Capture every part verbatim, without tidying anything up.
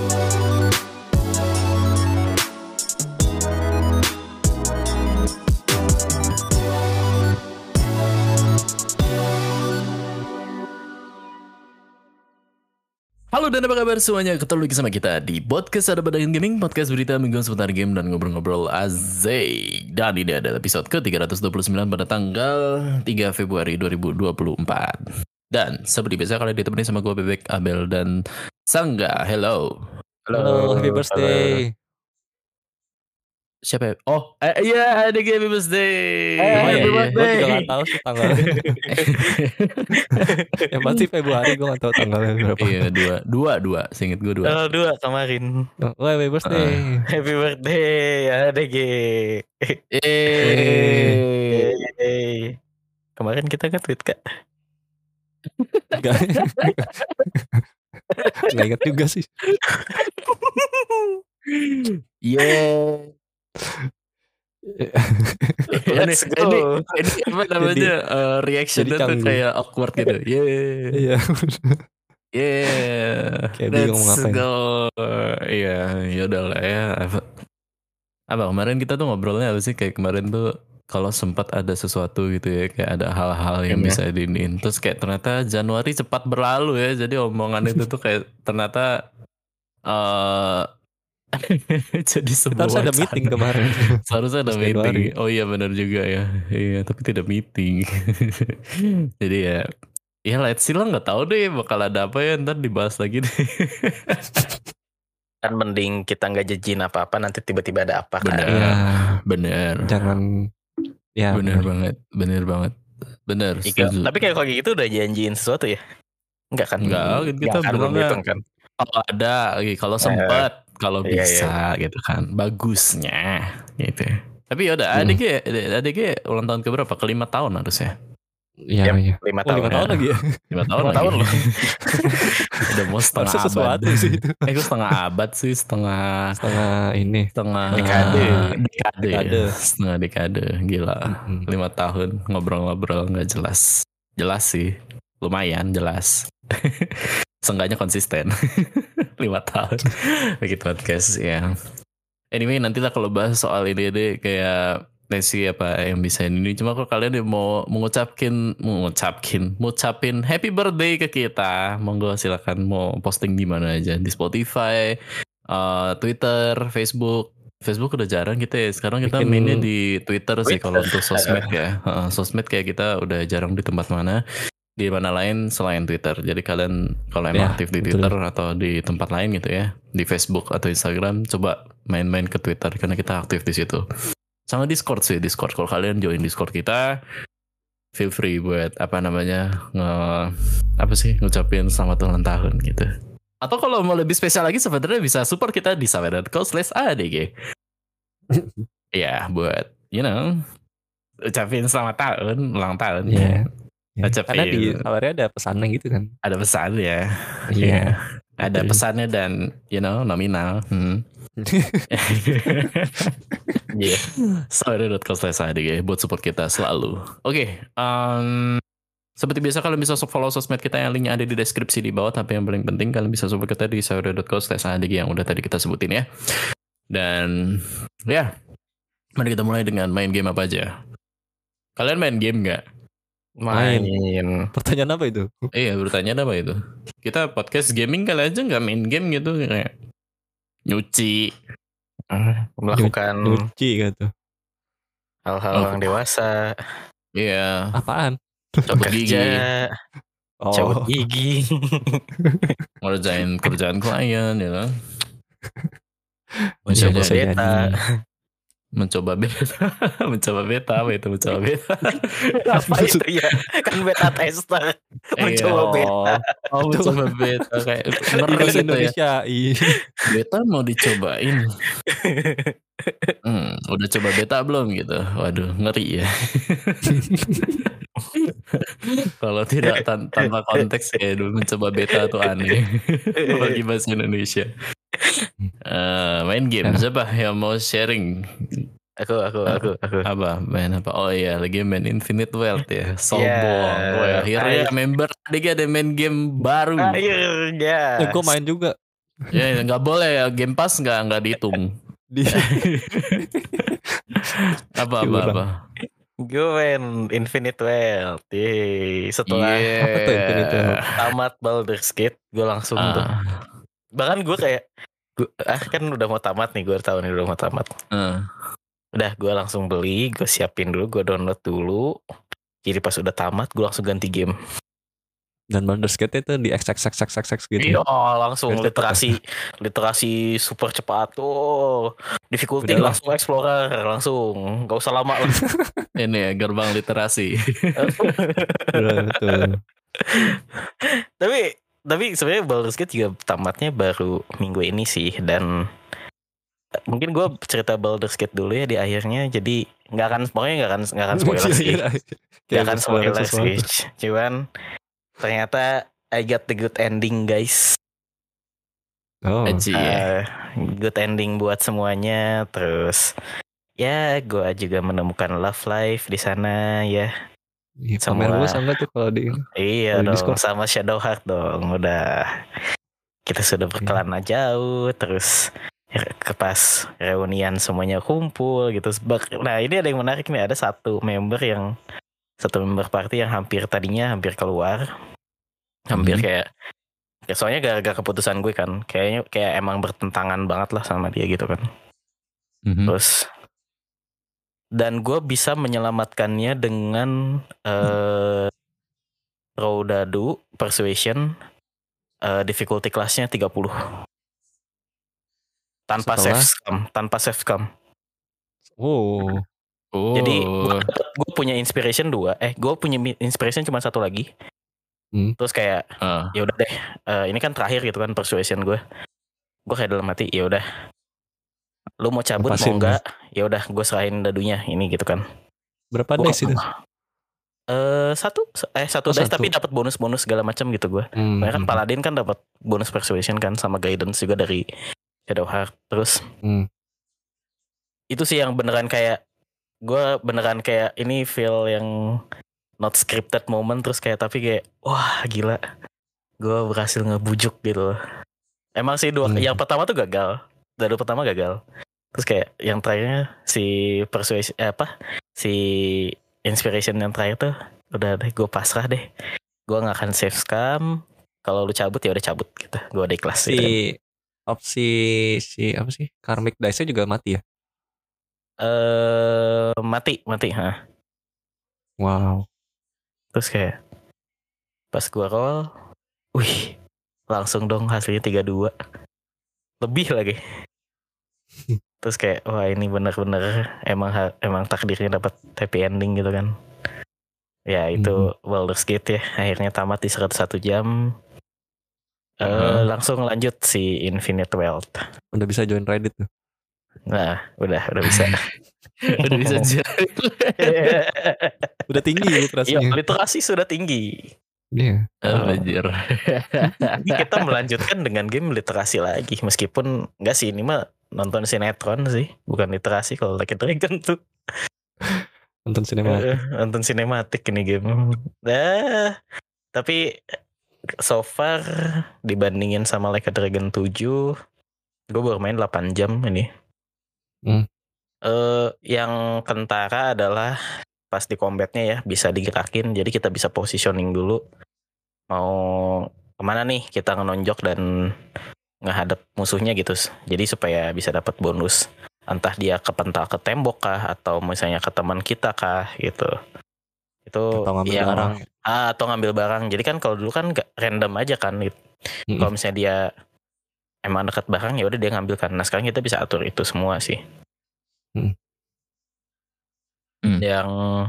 Halo dan apa kabar semuanya, ketemu lagi sama kita di podcast Ada Badangan Gaming, podcast berita minggu seputar game dan ngobrol-ngobrol azay. Dan ini adalah episode ke tiga ratus dua puluh sembilan pada tanggal tiga Februari dua ribu dua puluh empat. Dan seperti biasa kalian ditemani sama gue Bebek, Abel, dan Sangga. Hello. Halo, Halo happy birthday. Halo. Siapa ya? Oh, eh, iya ada happy birthday. Eh, oh, happy iya, birthday. Gue juga gak tahu sih tanggalnya. Yang pasti Februari, gue gak tahu tanggalnya berapa. Iya, dua, dua, dua. Seinget gue dua. Tanggal dua kemarin. Oh, happy birthday. Uh, happy birthday, A D G. Eh. Kemarin kita nge-tweet Kak. Gak. Gak ingat juga sih. Yeah. Let's ini, go. Ini, ini apa namanya jadi, uh, reactionnya tuh kayak awkward gitu. Yeah. Iya. Yeah. Kayak bingung Let's ngapain. go. Iya, yaudah lah ya. Apa kemarin kita tuh ngobrolnya apa sih, kayak kemarin tuh kalau sempat ada sesuatu gitu ya, kayak ada hal-hal yang yeah. bisa diinin. Terus kayak ternyata Januari cepat berlalu ya. Jadi omongan itu tuh kayak ternyata uh, jadi sebuah harus ada meeting kemarin. Seharusnya ada meeting. Oh iya benar juga ya. Iya, tapi tidak meeting. Jadi ya, ya let's see lah, nggak tahu deh bakal ada apa ya, ntar dibahas lagi deh. Kan mending kita nggak jejin apa-apa, nanti tiba-tiba ada apa kan. Bener, ya, bener. Jangan. Ya, bener, bener banget, bener banget, bener. Ika, tapi kayak kalau gitu udah janjiin sesuatu ya? Enggak kan? Enggak, kita kan belum hitung kan. Kalau ada, kalau sempat. Kalau iya, bisa iya. gitu kan, bagusnya gitu. Tapi yaudah, hmm. A D G, A D G ulang tahun keberapa? Kelima tahun harusnya. Iya, yep, iya. Lima oh, tahun. Lima tahun lagi ya. Lima tahun lima lagi. tahun loh. Udah mau setengah abad. Sesuatu sih itu. Eh, gue setengah abad sih, setengah setengah ini. Setengah dekade. Dekade. dekade. Setengah dekade, gila. Mm-hmm. Lima tahun ngobrol-ngobrol nggak jelas. Jelas sih, lumayan jelas. Seenggaknya konsisten. Lima tahun bikin podcast ya. Anyway, nanti lah kalau bahas soal ini deh, kayak Nesi apa yang bisa ini. Cuma kalau kalian mau mengucapkin mengucapkin mengucapin happy birthday ke kita, monggo silakan, mau posting di mana aja, di Spotify, uh, Twitter, Facebook. Facebook udah jarang kita ya. Sekarang kita bikin mainnya di Twitter, Twitter sih kalau untuk sosmed ya. Uh, sosmed kayak kita udah jarang di tempat mana. Di mana lain selain Twitter. Jadi kalian kalau emang ya, aktif di betul. Twitter atau di tempat lain gitu ya, di Facebook atau Instagram, coba main-main ke Twitter karena kita aktif di situ. Sama Discord sih, Discord. Kalau kalian join Discord kita, feel free buat apa namanya nge apa sih ngucapin selamat ulang tahun gitu. Atau kalau mau lebih spesial lagi sebenarnya bisa support kita di sawer dot co slash A D G. Ya, buat you know ucapin selamat tahun, ulang tahun. Yeah. Ya, karena di sawernya ada pesannya gitu kan. Ada pesan ya. Iya. Yeah. Ada pesannya dan you know nominal. Hmm. Yeah. sawer dot co slash A D G buat support kita selalu. Oke, okay, um, seperti biasa kalian bisa follow sosmed kita yang linknya ada di deskripsi di bawah. Tapi yang paling penting kalian bisa support kita di sawer dot co slash A D G yang udah tadi kita sebutin ya. Dan ya, mari kita mulai dengan main game apa aja. Kalian main game nggak? Main. Pertanyaan apa itu? Iya, pertanyaan apa itu? Kita podcast gaming kali aja nggak main game gitu, kayak nyuci, melakukan nyuci gitu. Hal-hal oh. orang dewasa. Iya. Apaan? Cabut gigi. Oh. Cabut gigi. Ngerjain kerjaan klien ya kan. Mencoba beta. Mencoba beta, mencoba beta, apa itu mencoba beta? Apa itu ya? Kan beta tester. Mencoba beta. Oh, mencoba beta kayak bahasa Indonesia. Ya. Beta mau dicobain. Hmm, udah coba beta belum gitu? Waduh, ngeri ya. Kalau tidak tan- tanpa konteks ya, mencoba beta tuh aneh. Bagi bahasa Indonesia. Uh, main game siapa yang mau sharing? Aku, aku, aku, aku. Apa? Main apa? Oh iya, lagi main Infinite Wealth ya. Sombong. Yeah. Oh, akhirnya Ayo. member lagi ada main game baru. Akhirnya. Ya, gue main juga. Ya nggak boleh ya, Game Pass nggak nggak dihitung. Di apa apa Diurang. apa. Gue main Infinite Wealth. Yeay. Setelah Iya. Apa tuh Infinite Wealth? tamat Baldur's Gate, gue langsung tuh. Ah. Bahkan gue kayak, gua, ah kan udah mau tamat nih, gue tahu nih udah mau tamat. Ah. Udah gue langsung beli, gue siapin dulu, gue download dulu. Jadi pas udah tamat, gue langsung ganti game. Dan Baldur's Gate itu di X X X X X X gitu. Iya, langsung Biar cepet literasi, literasi super cepat tuh. Difficulty Udahlah. langsung explorer, langsung, gak usah lama lah. Ini ya gerbang literasi. Betul. tapi tapi sebenarnya Baldur's Gate juga tamatnya baru minggu ini sih, dan mungkin gue cerita Baldur's Gate dulu ya di akhirnya, jadi nggak akan pokoknya nggak akan nggak akan spoiler sih, nggak akan spoiler sih, cuman ternyata I got the good ending guys. Oh. Aji ya. Uh, good ending buat semuanya, terus ya gue juga menemukan love life di sana ya. Iya, Semua- pamer gue sama tuh kalau di Iya Kalau di dong, Discord. sama Shadowheart dong. Udah kita sudah berkelana jauh, terus ya, ke pas reunian semuanya kumpul gitu. Sebab- Nah ini ada yang menarik nih, ada satu member yang satu member party yang hampir tadinya hampir keluar, hampir Mhm. kayak ya, soalnya gara-gara keputusan gue kan, kayaknya kayak emang bertentangan banget lah sama dia gitu kan. Mhm. Terus dan gue bisa menyelamatkannya dengan eh Raw Dadu Persuasion, eh, difficulty classnya tiga puluh tanpa Setelah? save scam, tanpa save scam. Oh. Oh. Jadi gue punya inspiration dua, eh gue punya mi- inspiration cuma satu lagi. Hmm. Terus kayak Ah. ya udah deh, eh, ini kan terakhir gitu kan persuasion gue. Gue kayak dalam hati ya udah, lu mau cabut Lepasin, mau enggak? Ya udah gue serahin dadunya ini gitu kan. Berapa Gua- dice itu? Eh satu eh satu Oh, dice satu. tapi dapat bonus-bonus segala macam gitu gue. Hmm. Soalnya kan Paladin kan dapat bonus persuasion kan sama guidance juga dari Shadowheart. Terus Hmm. itu sih yang beneran kayak gue beneran kayak ini feel yang not scripted moment, terus kayak tapi kayak wah gila, gue berhasil ngebujuk gitu loh. Emang sih dua Hmm. yang pertama tuh gagal, dadu pertama gagal, terus kayak yang terakhirnya si persuasion eh, apa si inspiration yang terakhir tuh udah deh gue pasrah deh, gue nggak akan save scam, kalau lu cabut ya udah cabut gitu, gue udah ikhlas Si gitu. opsi si apa sih? Karmic dice-nya juga mati ya? Eh mati mati ha. Wow. Terus kayak pas gua roll, wih, langsung dong hasilnya tiga dua. Lebih lagi. Terus kayak wah ini bener-bener emang ha- emang takdirnya dapat happy ending gitu kan. Ya itu Baldur's Gate ya, akhirnya tamat di seratus satu jam. Eh Uh-huh. langsung lanjut si Infinite Wealth. Udah bisa join Reddit tuh. Nah, udah udah bisa. Udah bisa jadi. Udah tinggi Iya, literasinya. literasi sudah tinggi. Iya. Oh, anjir. Ini kita melanjutkan dengan game literasi lagi, meskipun enggak sih, ini mah nonton sinetron sih, bukan literasi kalau Like a Dragon tuh. Nonton sinematik. Eh, nonton sinematik ini game. Nah, tapi so far dibandingin sama Like a Dragon tujuh, gue baru main delapan jam ini. Hmm. Eh, yang kentara adalah pas di combatnya ya bisa digerakin, jadi kita bisa positioning dulu mau kemana nih kita ngenonjok dan ngehadap musuhnya gitu, jadi supaya bisa dapat bonus, entah dia kepental ke tembok kah atau misalnya ke teman kita kah gitu. Itu Atau ngambil yang barang. ah, atau ngambil barang. Jadi kan kalau dulu kan gak random aja kan gitu. Mm-mm. Kalau misalnya dia emang dekat barang ya udah dia ngambil kan. Nah sekarang kita bisa atur itu semua sih. Hmm. Hmm. Yang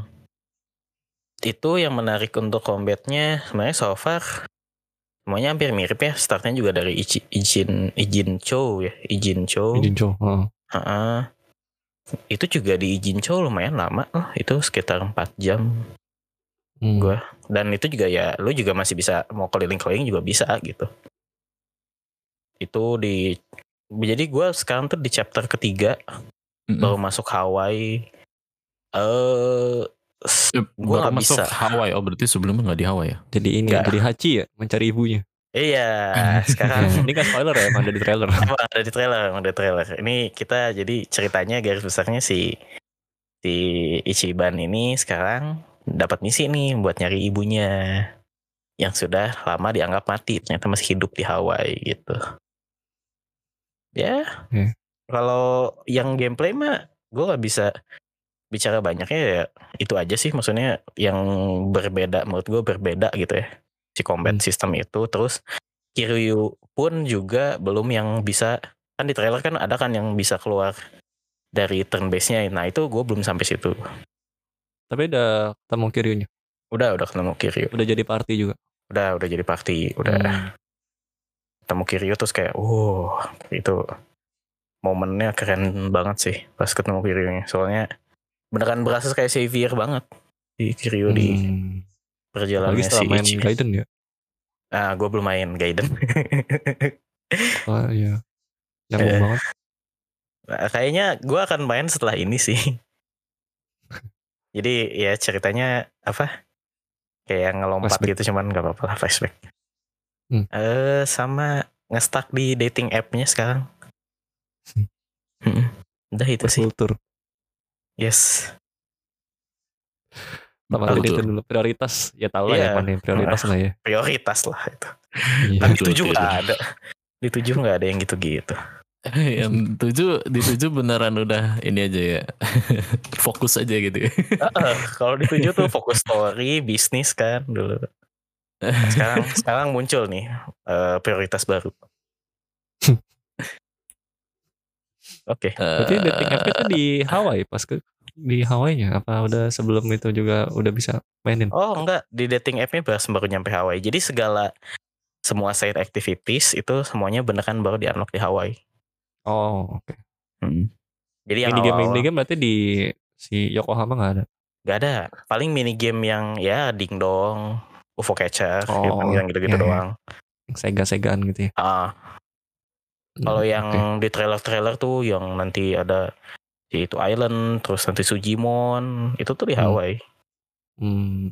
itu yang menarik untuk combatnya sebenarnya so far semuanya hampir mirip ya. Startnya juga dari Ichi- Ijin Ijin Cho ya, Ijin Cho. Jinjo. Heeh. Heeh. Itu juga di Ijin Cho lumayan lama loh. Itu sekitar empat jam. Hmm. Gua dan itu juga ya lu juga masih bisa mau keliling-keliling juga bisa gitu. Itu di jadi gue sekarang tuh di chapter ketiga, Mm-mm. baru masuk Hawaii. Eh Eh, Gua baru nggak masuk bisa. Hawaii. Oh berarti sebelumnya nggak di Hawaii ya? Jadi ini Nggak. jadi Hachi ya mencari ibunya. Iya, sekarang Ini kan spoiler ya, emang ada di trailer. emang ada di trailer, emang ada di trailer. Ini kita jadi ceritanya garis besarnya si si Ichiban ini sekarang dapat misi nih buat nyari ibunya yang sudah lama dianggap mati, ternyata masih hidup di Hawaii gitu. Ya, Hmm. kalau yang gameplay mah gue nggak bisa bicara banyaknya ya itu aja sih, maksudnya yang berbeda menurut gue berbeda gitu ya si combat Hmm. system itu. Terus Kiryu pun juga belum yang bisa, kan di trailer kan ada kan yang bisa keluar dari turn base-nya. Nah itu gue belum sampai situ. Tapi udah ketemu Kiryunya. Udah udah ketemu Kiryu. Udah jadi party juga. Udah udah jadi party. Udah Hmm. ketemu Kiryu terus kayak, wow itu momennya keren banget sih pas ketemu Kiryu-nya. Soalnya beneran berasa kayak savior banget di Kiryu di Hmm. perjalanannya Apalagi setelah si main Ichi. Gaiden ya. Ah, gue belum main Gaiden. Oh iya. Nyambung Eh. banget. Nah, kayaknya gue akan main setelah ini sih. Jadi ya ceritanya apa? Kayak ngelompat Flashback. gitu, cuman gak apa-apa lah, flashback. Hmm. Eh sama nge-stuck di dating app-nya sekarang. Hmm. Udah itu sih. Berkultur. Yes. Sama Betul. itu dulu prioritas. Ya tau lah Iya. ya mana prioritas lah ya. Prioritas lah itu. Iya. Kan di Betul, tujuh betul. gak ada. Di tujuh gak ada yang gitu-gitu. Yang tujuh di tujuh beneran udah ini aja ya. Fokus aja gitu. Uh, kalau di tujuh tuh fokus story, bisnis kan dulu. Nah, sekarang sekarang muncul nih uh, prioritas baru. Oke. Okay. Berarti dating app itu di Hawaii pas ke di Hawaii-nya apa udah sebelum itu juga udah bisa mainin? Oh enggak, di dating app-nya baru baru nyampe Hawaii. Jadi segala semua side activities itu semuanya beneran baru di unlock di Hawaii. Oh oke. Okay. Hmm. Jadi yang Mini game awal-awal mini game berarti di si Yokohama nggak ada? nggak ada. Paling mini game yang ya ding dong, U F O catcher, Oh, yang gitu-gitu iya, iya. doang. Sega-segaan gitu ya. Ah, kalau Hmm, yang oke. di trailer-trailer tuh yang nanti ada di itu Island, terus nanti Sujimon, itu tuh di Hmm. Hawaii. Hmm.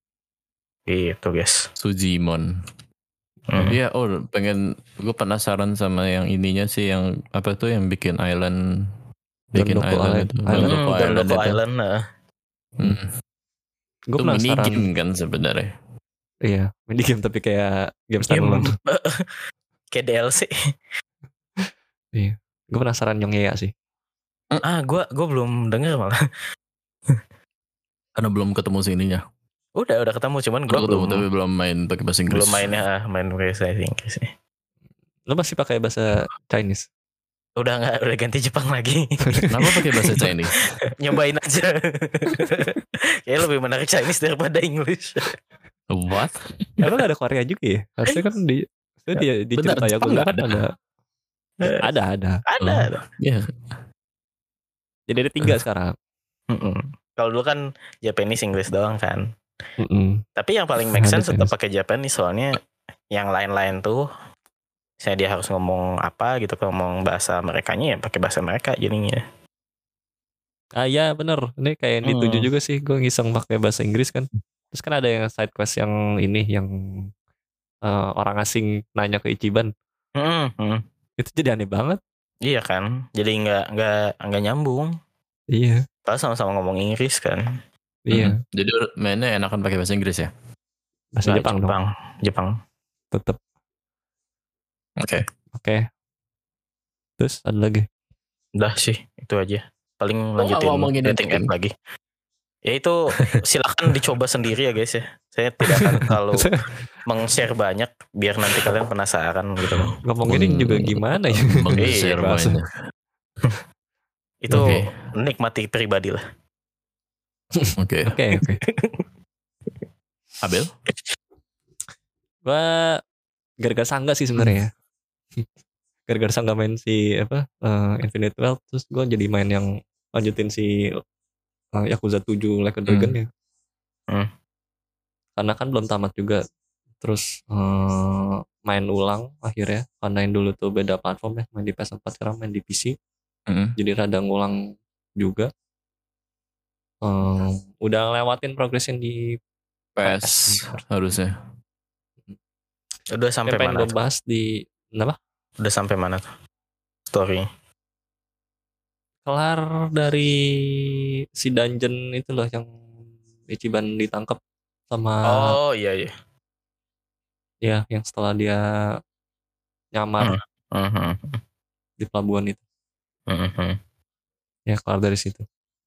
Gitu guys. Sujimon. Hmm. Iya, oh pengen, gue penasaran sama yang ininya sih, yang apa tuh yang bikin island, bikin Dondoko island Island. itu, Island. Dondoko Hmm, Island Dondoko itu. Island, nah. Hmm. Gue Itu mini penasaran. game kan sebenarnya. Iya, mini game tapi kayak game Game standalone. kayak D L C. Iya. Gue penasaran Yongea sih. Ah, gue gue belum denger malah. Karena belum ketemu sininya. Udah udah ketemu, cuman gue Udah ketemu belum tapi belum main pakai bahasa Inggris. belum mainnya ah, main bahasa Inggris. Lo masih pakai bahasa Chinese? Udah nggak, udah ganti Jepang lagi. Kenapa pakai bahasa Chinese? Nyobain aja. Kayaknya lebih menarik Chinese daripada English. What? Emang gak ada Korea juga ya? Harusnya kan di itu di, di Benar, cerita Jepang Yakuza nggak kan ada. ada. Ada ada. Ada. Oh, iya. Jadi ada tiga sekarang. Mm-mm. Kalau dulu kan Japanese English doang kan. Mm-mm. Tapi yang paling make Ada sense tetap Chinese. pakai Japanese, soalnya yang lain-lain tuh saya dia harus ngomong apa gitu, ngomong bahasa merekanya ya pakai bahasa mereka jadinya. Ah iya bener. Ini kayak yang dituju Hmm. juga sih. Gue ngiseng pakai bahasa Inggris kan. Terus kan ada yang side quest yang ini yang uh, orang asing nanya ke Ichiban. Hmm, hmm. Itu jadi aneh banget. Iya kan, jadi nggak nggak nggak nyambung. Iya. Padahal sama-sama ngomong Inggris kan. Iya. Hmm. Jadi mainnya enakan pakai bahasa Inggris ya? Bahasa Nggak, Jepang dong. Jepang, Jepang. Tetep. Oke. Oke. Terus ada lagi. Udah sih, itu aja. Paling nggak lanjutin ngomongin dating app dating? lagi. Ya itu silakan dicoba sendiri ya guys ya. Saya tidak akan terlalu meng-share banyak biar nanti kalian penasaran gitu loh. Ngomongin Meng- juga gimana ya? Meng-share Iya, bahasa. banyak. Itu Oke. nikmati pribadi lah. Oke. Oke oke. Abel? Gua gara-gara sangga sih sebenarnya. Gara-gara sangga main si apa uh, Infinite Wealth, terus gue jadi main yang lanjutin si uh, Yakuza tujuh Like a Dragon ya. Hmm. Karena kan belum tamat juga. Terus uh, main ulang akhirnya. Karena yang dulu tuh beda platform ya, main di P S four sekarang main di P C. Hmm. Jadi rada ngulang juga. Uh, udah lewatin progression di P S harusnya. Udah sampai yang pengen mana gue tuh? bahas di apa? Udah sampai mana tuh story? Kelar dari si dungeon itu loh yang Ichiban ditangkap sama Oh iya iya. ya yang setelah dia nyamar Hmm. Hmm. di pelabuhan itu. Hmm. Ya kelar dari situ.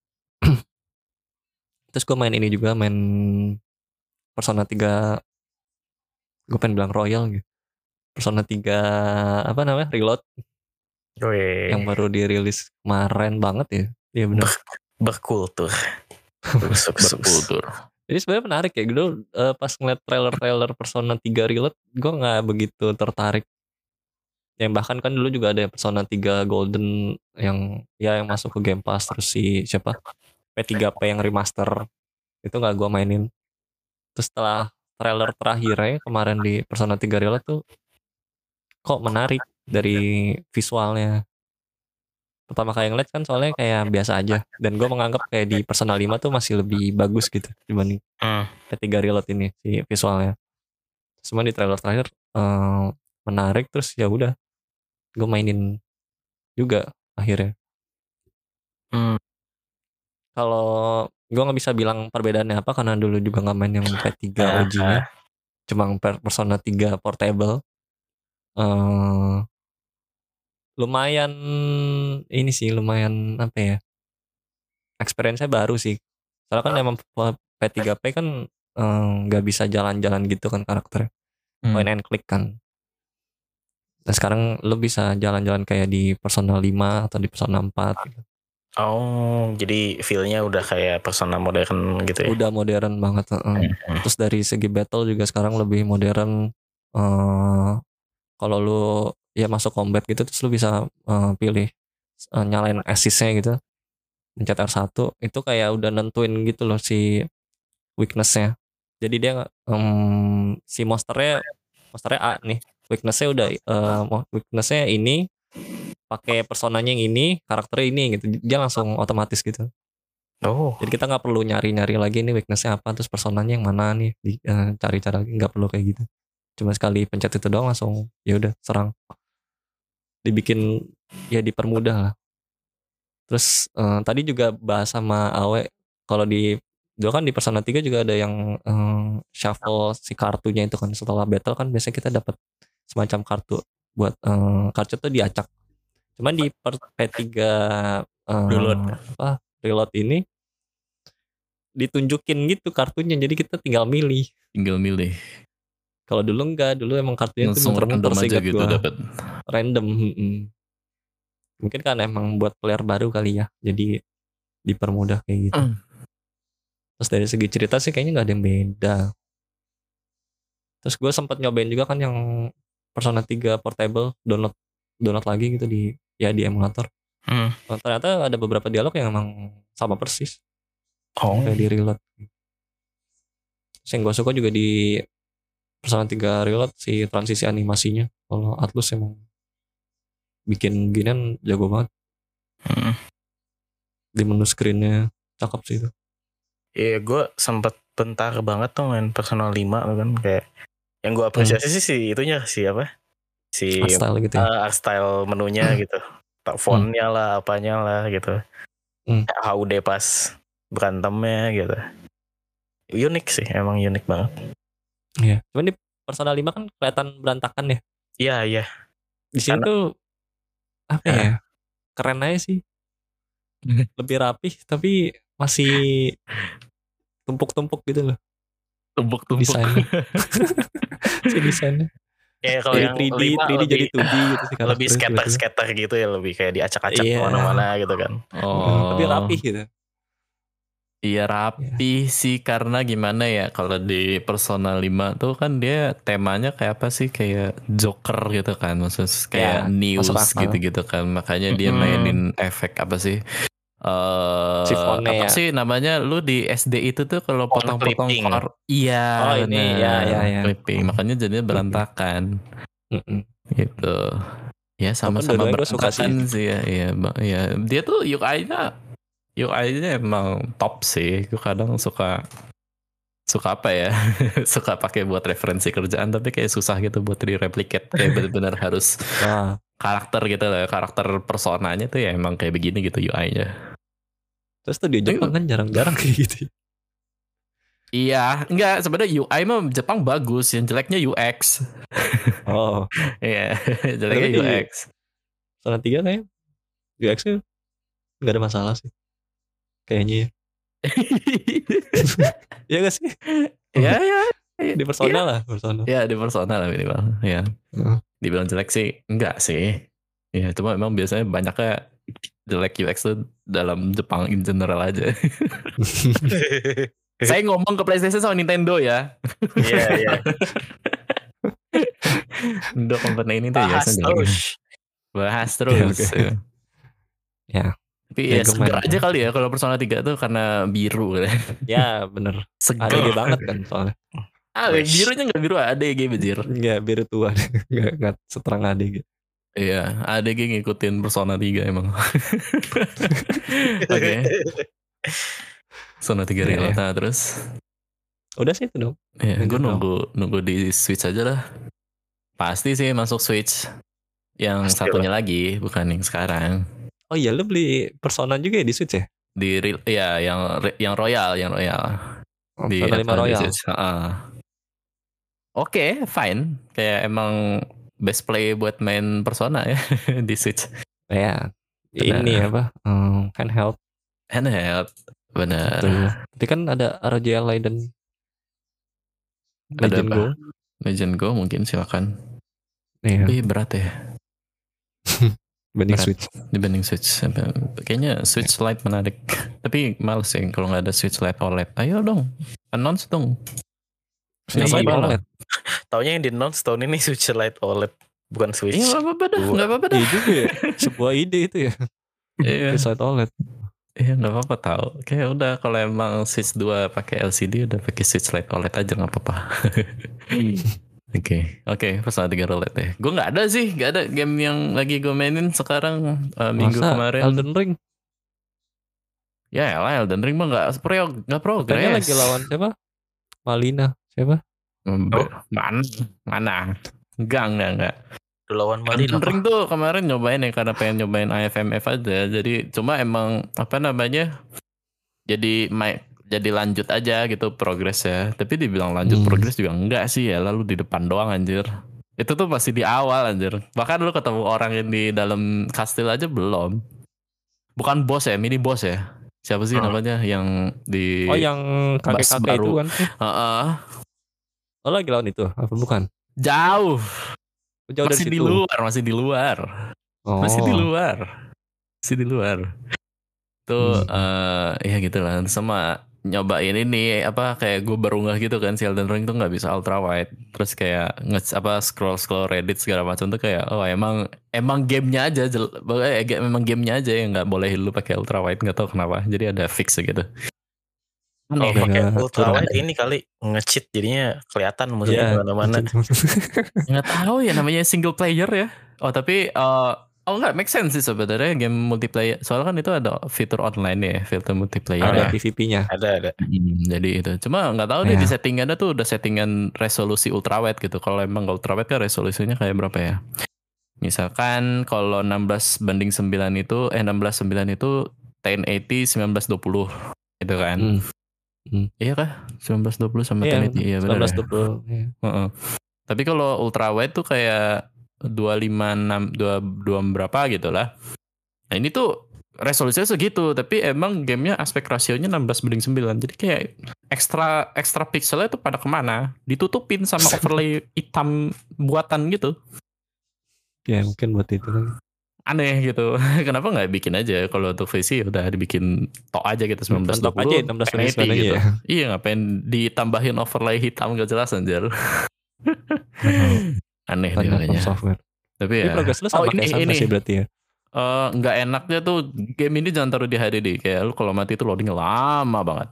Terus gue main ini juga, main Persona tiga, gue pengen bilang Royal gitu. Persona tiga apa namanya? Reload. Weh. Yang baru dirilis kemarin banget ya. Iya benar. Ber- berkultur. Berkultur. Jadi sebenarnya menarik ya, gue uh, pas ngeliat trailer-trailer Persona tiga Reload, gue nggak begitu tertarik. Yang bahkan kan dulu juga ada Persona tiga Golden yang ya yang masuk ke Game Pass, terus si siapa P tiga P yang remaster itu nggak gue mainin. Terus setelah trailer terakhirnya kemarin di Persona tiga Reload tuh kok menarik dari visualnya. Pertama kali ngeliat kan soalnya kayak biasa aja, dan gue menganggap kayak di Persona lima tuh masih lebih bagus gitu dibanding Hmm. P tiga Reload ini si visualnya. Cuma di trailer terakhir um, menarik, terus ya udah gue mainin juga akhirnya. Hmm. Kalau gue nggak bisa bilang perbedaannya apa karena dulu juga nggak main yang P tiga O G-nya, cuma Persona tiga Portable. Uh, lumayan ini sih, lumayan apa ya, experience-nya baru sih. Soalnya kan emang P tiga P kan nggak um, bisa jalan-jalan gitu kan karakternya, hmm. point and click kan. Dan sekarang lo bisa jalan-jalan kayak di Persona lima atau di Persona empat gitu. Oh, jadi feel-nya udah kayak Persona modern gitu ya? Udah modern banget. Uh. Hmm. Terus dari segi battle juga sekarang lebih modern. Uh, kalau lu ya masuk combat gitu, terus lu bisa uh, pilih uh, nyalain assist-nya gitu, pencet R satu, itu kayak udah nentuin gitu loh si weakness-nya. Jadi dia um, si monsternya monsternya A nih, weakness-nya udah uh, weakness-nya ini, pakai personanya yang ini, karakternya ini gitu, dia langsung otomatis gitu. Oh. Jadi kita nggak perlu nyari-nyari lagi nih weakness-nya apa, terus personanya yang mana nih, di, uh, cari-cari lagi, nggak perlu kayak gitu. Cuma sekali pencet itu doang langsung ya udah serang. Dibikin ya dipermudah lah. Terus uh, tadi juga bahas sama Awe, kalau di dulu kan di Persona tiga juga ada yang um, shuffle si kartunya itu kan, setelah battle kan biasanya kita dapat semacam kartu buat uh, kartu tuh diacak. Cuman di P tiga uh, reload. apa reload ini ditunjukin gitu kartunya, jadi kita tinggal milih. Tinggal milih. Kalau dulu enggak, dulu emang kartunya itu muter-muter aja gitu dapat. Random. Hmm. Mungkin kan emang buat player baru kali ya, jadi dipermudah kayak gitu. Mm. Terus dari segi cerita sih kayaknya nggak ada yang beda. Terus gue sempat nyobain juga kan yang Persona tiga Portable, download download lagi gitu di ya di emulator. Hmm. Nah, ternyata ada beberapa dialog yang emang sama persis. Oh. Kayak di Reload. Terus yang gue suka juga di Persona tiga Reload si transisi animasinya. Kalau Atlus emang bikin ginian jago banget. Hmm. Di menu screen-nya cakep sih itu. Iya, gue sempet bentar banget tuh main Persona lima kan, kayak yang gue apresiasi hmm. sih itunya sih apa? Si art style gitu ya? uh, art style menunya hmm. gitu. Tak fontnya hmm. lah, apanya lah gitu. Hmm. H U D pas berantemnya gitu. Unik sih, emang unik banget. Iya. Cuman di Persona lima kan kelihatan berantakan ya. Iya, iya. Di sini Karena, tuh apa uh. ya? Keren aja sih. Lebih rapih tapi masih tumpuk-tumpuk gitu loh. Tumpuk-tumpuk. Desainnya. Si desainnya. Ya kalau yang tiga D, lima tiga D lebih, jadi dua D gitu sih. Lebih skater-skater gitu ya, lebih kayak diacak-acak iya. kemana-mana gitu kan. Oh. Tapi rapih gitu. Iya rapi yeah. sih, karena gimana ya, kalau di Persona lima tuh kan dia temanya kayak apa sih, kayak Joker gitu kan, maksudnya kayak yeah, news gitu-gitu kan, makanya mm-hmm. dia mainin efek apa sih uh, apa ya. sih namanya, lu di S D itu tuh kalau potong-potong kor, iya oh ini nah, ya ya ya clipping, makanya jadinya berantakan mm-hmm. gitu ya, sama-sama berantakan sih ya, iya ya, dia tuh U I-nya U I-nya emang top sih. Gue kadang suka suka apa ya? Suka pakai buat referensi kerjaan tapi kayak susah gitu buat di replicate, kayak benar-benar harus Wah, karakter gitu lah, karakter personanya tuh ya emang kayak begini gitu U I-nya. terus tuh di Jepang kan jarang-jarang kayak gitu. Iya, enggak sebenarnya U I mah Jepang bagus, yang jeleknya U X. Oh, Iya, jeleknya Tapi U X. Persona tiga kayak U X-nya nggak ada masalah sih. Kayaknya ya. Iya gak sih? Iya, iya. Di Persona lah, Persona. Ya di personal lah minimal. Ya, Heeh. dibilang jelek sih enggak sih. Ya cuma memang biasanya banyaknya jelek U X tuh dalam Jepang in general aja. Saya ngomong ke PlayStation sama Nintendo ya. Iya, iya. Dua company ini tuh Bahas biasanya jelek. terus. Bahas terus. Oke, oke. Ya, Tapi Ya, ya gue seger main. aja kali ya kalau Persona tiga tuh karena biru kan. ya bener. Seger. A D G banget kan soalnya. Ah, Wish. birunya enggak biru, A D G bejir. Enggak, biru tua. Enggak, enggak seterang A D G. Iya, A D G ngikutin Persona tiga emang. Oke. Persona tiga Iya, real. iya. Nah, terus Udah sih itu dong. ya, Lanjut gue dong. nunggu nunggu di Switch aja lah. Pasti sih masuk Switch. Yang Pasti satunya lagi, bukan yang sekarang. Oh iya, lu beli Persona juga ya di Switch ya? Di real, ya yang yang Royal, yang Royal. Oh, Di Persona lima apa, di Royal. Switch. Heeh. Oke, fine. Kayak emang best play buat main Persona ya di Switch. Ya, Benar. ini apa? Um, handheld. Handheld, benar. Tuh. Tapi kan ada R O G Ally dan Ada Legend apa? Go. Legend Go mungkin silakan. Iya, Tapi berat ya banding berat. Switch. dibanding Switch. Kayaknya Switch Lite menarik. Tapi males sih kalau nggak ada Switch Lite O L E D. Ayo dong, announce dong. Switch Ngapain Lite malah? O L E D. Taunya yang di announce tahun ini Switch Lite O L E D, bukan Switch. Iya nggak apa-apa dah, Dua. nggak apa-apa dah. Iya juga ya. Sebuah ide itu ya. Iya, Switch Lite O L E D. iya nggak apa-apa tahu. Kayak udah kalau emang Switch dua pakai L C D udah pakai Switch Lite O L E D aja nggak apa-apa. Oke, oke, Persona tiga O L E D ya. Gue nggak ada sih, nggak ada game yang lagi gue mainin sekarang uh, minggu Masa kemarin. Elden Ring. Ya elah, Elden Ring mah nggak pro, nggak progres. Katanya lagi lawan siapa? Malina. Siapa? Oh. Mana? Mana? Enggak, enggak, enggak. Lawan Malina. Elden Ring tuh kemarin nyobain ya karena pengen nyobain I F M F aja. Jadi cuma emang apa namanya? Jadi ma- jadi lanjut aja gitu progres ya. Tapi dibilang lanjut Hmm. progres juga enggak sih ya. Lalu di depan doang anjir. Itu tuh masih di awal anjir. Bahkan lu ketemu orang yang di dalam kastil aja belum. Bukan bos ya, mini bos ya. Siapa sih Hmm. namanya yang di Oh yang kakek-kakek baru. itu kan. Heeh. Oh lagi lawan itu. Apa bukan? Jauh. Jauh dari Masih di situ. luar, masih di luar. Oh. Masih di luar. Masih di luar. Tuh Hmm. eh ya gitu lah. Sama nyobain ini apa kayak gue baru ngeh gitu kan si Elden Ring tuh nggak bisa ultra wide. Terus kayak nge apa scroll scroll Reddit segala macam tuh kayak oh emang emang gamenya aja jel- eh, memang gamenya aja yang nggak boleh lu pakai ultra wide, nggak tahu kenapa. Jadi ada fix gitu. Kalau Aneh. pakai Beda. ultra Kurang wide aja. ini kali nge-cheat jadinya kelihatan musuhnya Iya. mana-mana. Nggak tahu ya namanya single player ya. Oh tapi eh, oh nggak make sense sih sebenarnya game multiplayer. Soalnya kan itu ada fitur online ya, fitur multiplayer. Ada ya. P V P-nya. Ada ada. Hmm, jadi itu. Cuma nggak tahu deh Ya. di settingannya tuh udah settingan resolusi ultrawide gitu. Kalau emang nggak ultrawide kan resolusinya kayak berapa ya? Misalkan kalau enam belas banding sembilan itu eh enam belas sembilan itu sepuluh delapan puluh sembilan belas dua puluh gitu kan. Hmm. Hmm. Iya kah? sembilan belas dua puluh sama Iya, sepuluh delapan puluh. Iya benar. sembilan belas Ya? dua puluh. Iya. Heeh. Tapi kalau ultrawide tuh kayak dua lima enam dua dua berapa gitu lah. Nah ini tuh resolusinya segitu, tapi emang gamenya aspek rasionya enam belas banding sembilan. Jadi kayak ekstra ekstra pixelnya tuh pada kemana? Ditutupin sama overlay hitam buatan gitu. Ya mungkin buat itu kan. Aneh gitu. Kenapa nggak bikin aja kalau untuk V C udah dibikin tok aja gitu sembilan belas dua Mantap aja puluh enam belas sepuluh sembilan aja gitu. ya. Iya ngapain ditambahin overlay hitam gak jelas anjir. Aneh deh Tanya makanya. software. Tapi Ini ya. progres lu Oh sama ini kayak sama ini sih berarti ya. Eh, nggak enaknya tuh game ini jangan taruh di H D D. Kayak lu kalau mati tuh loadingnya lama banget.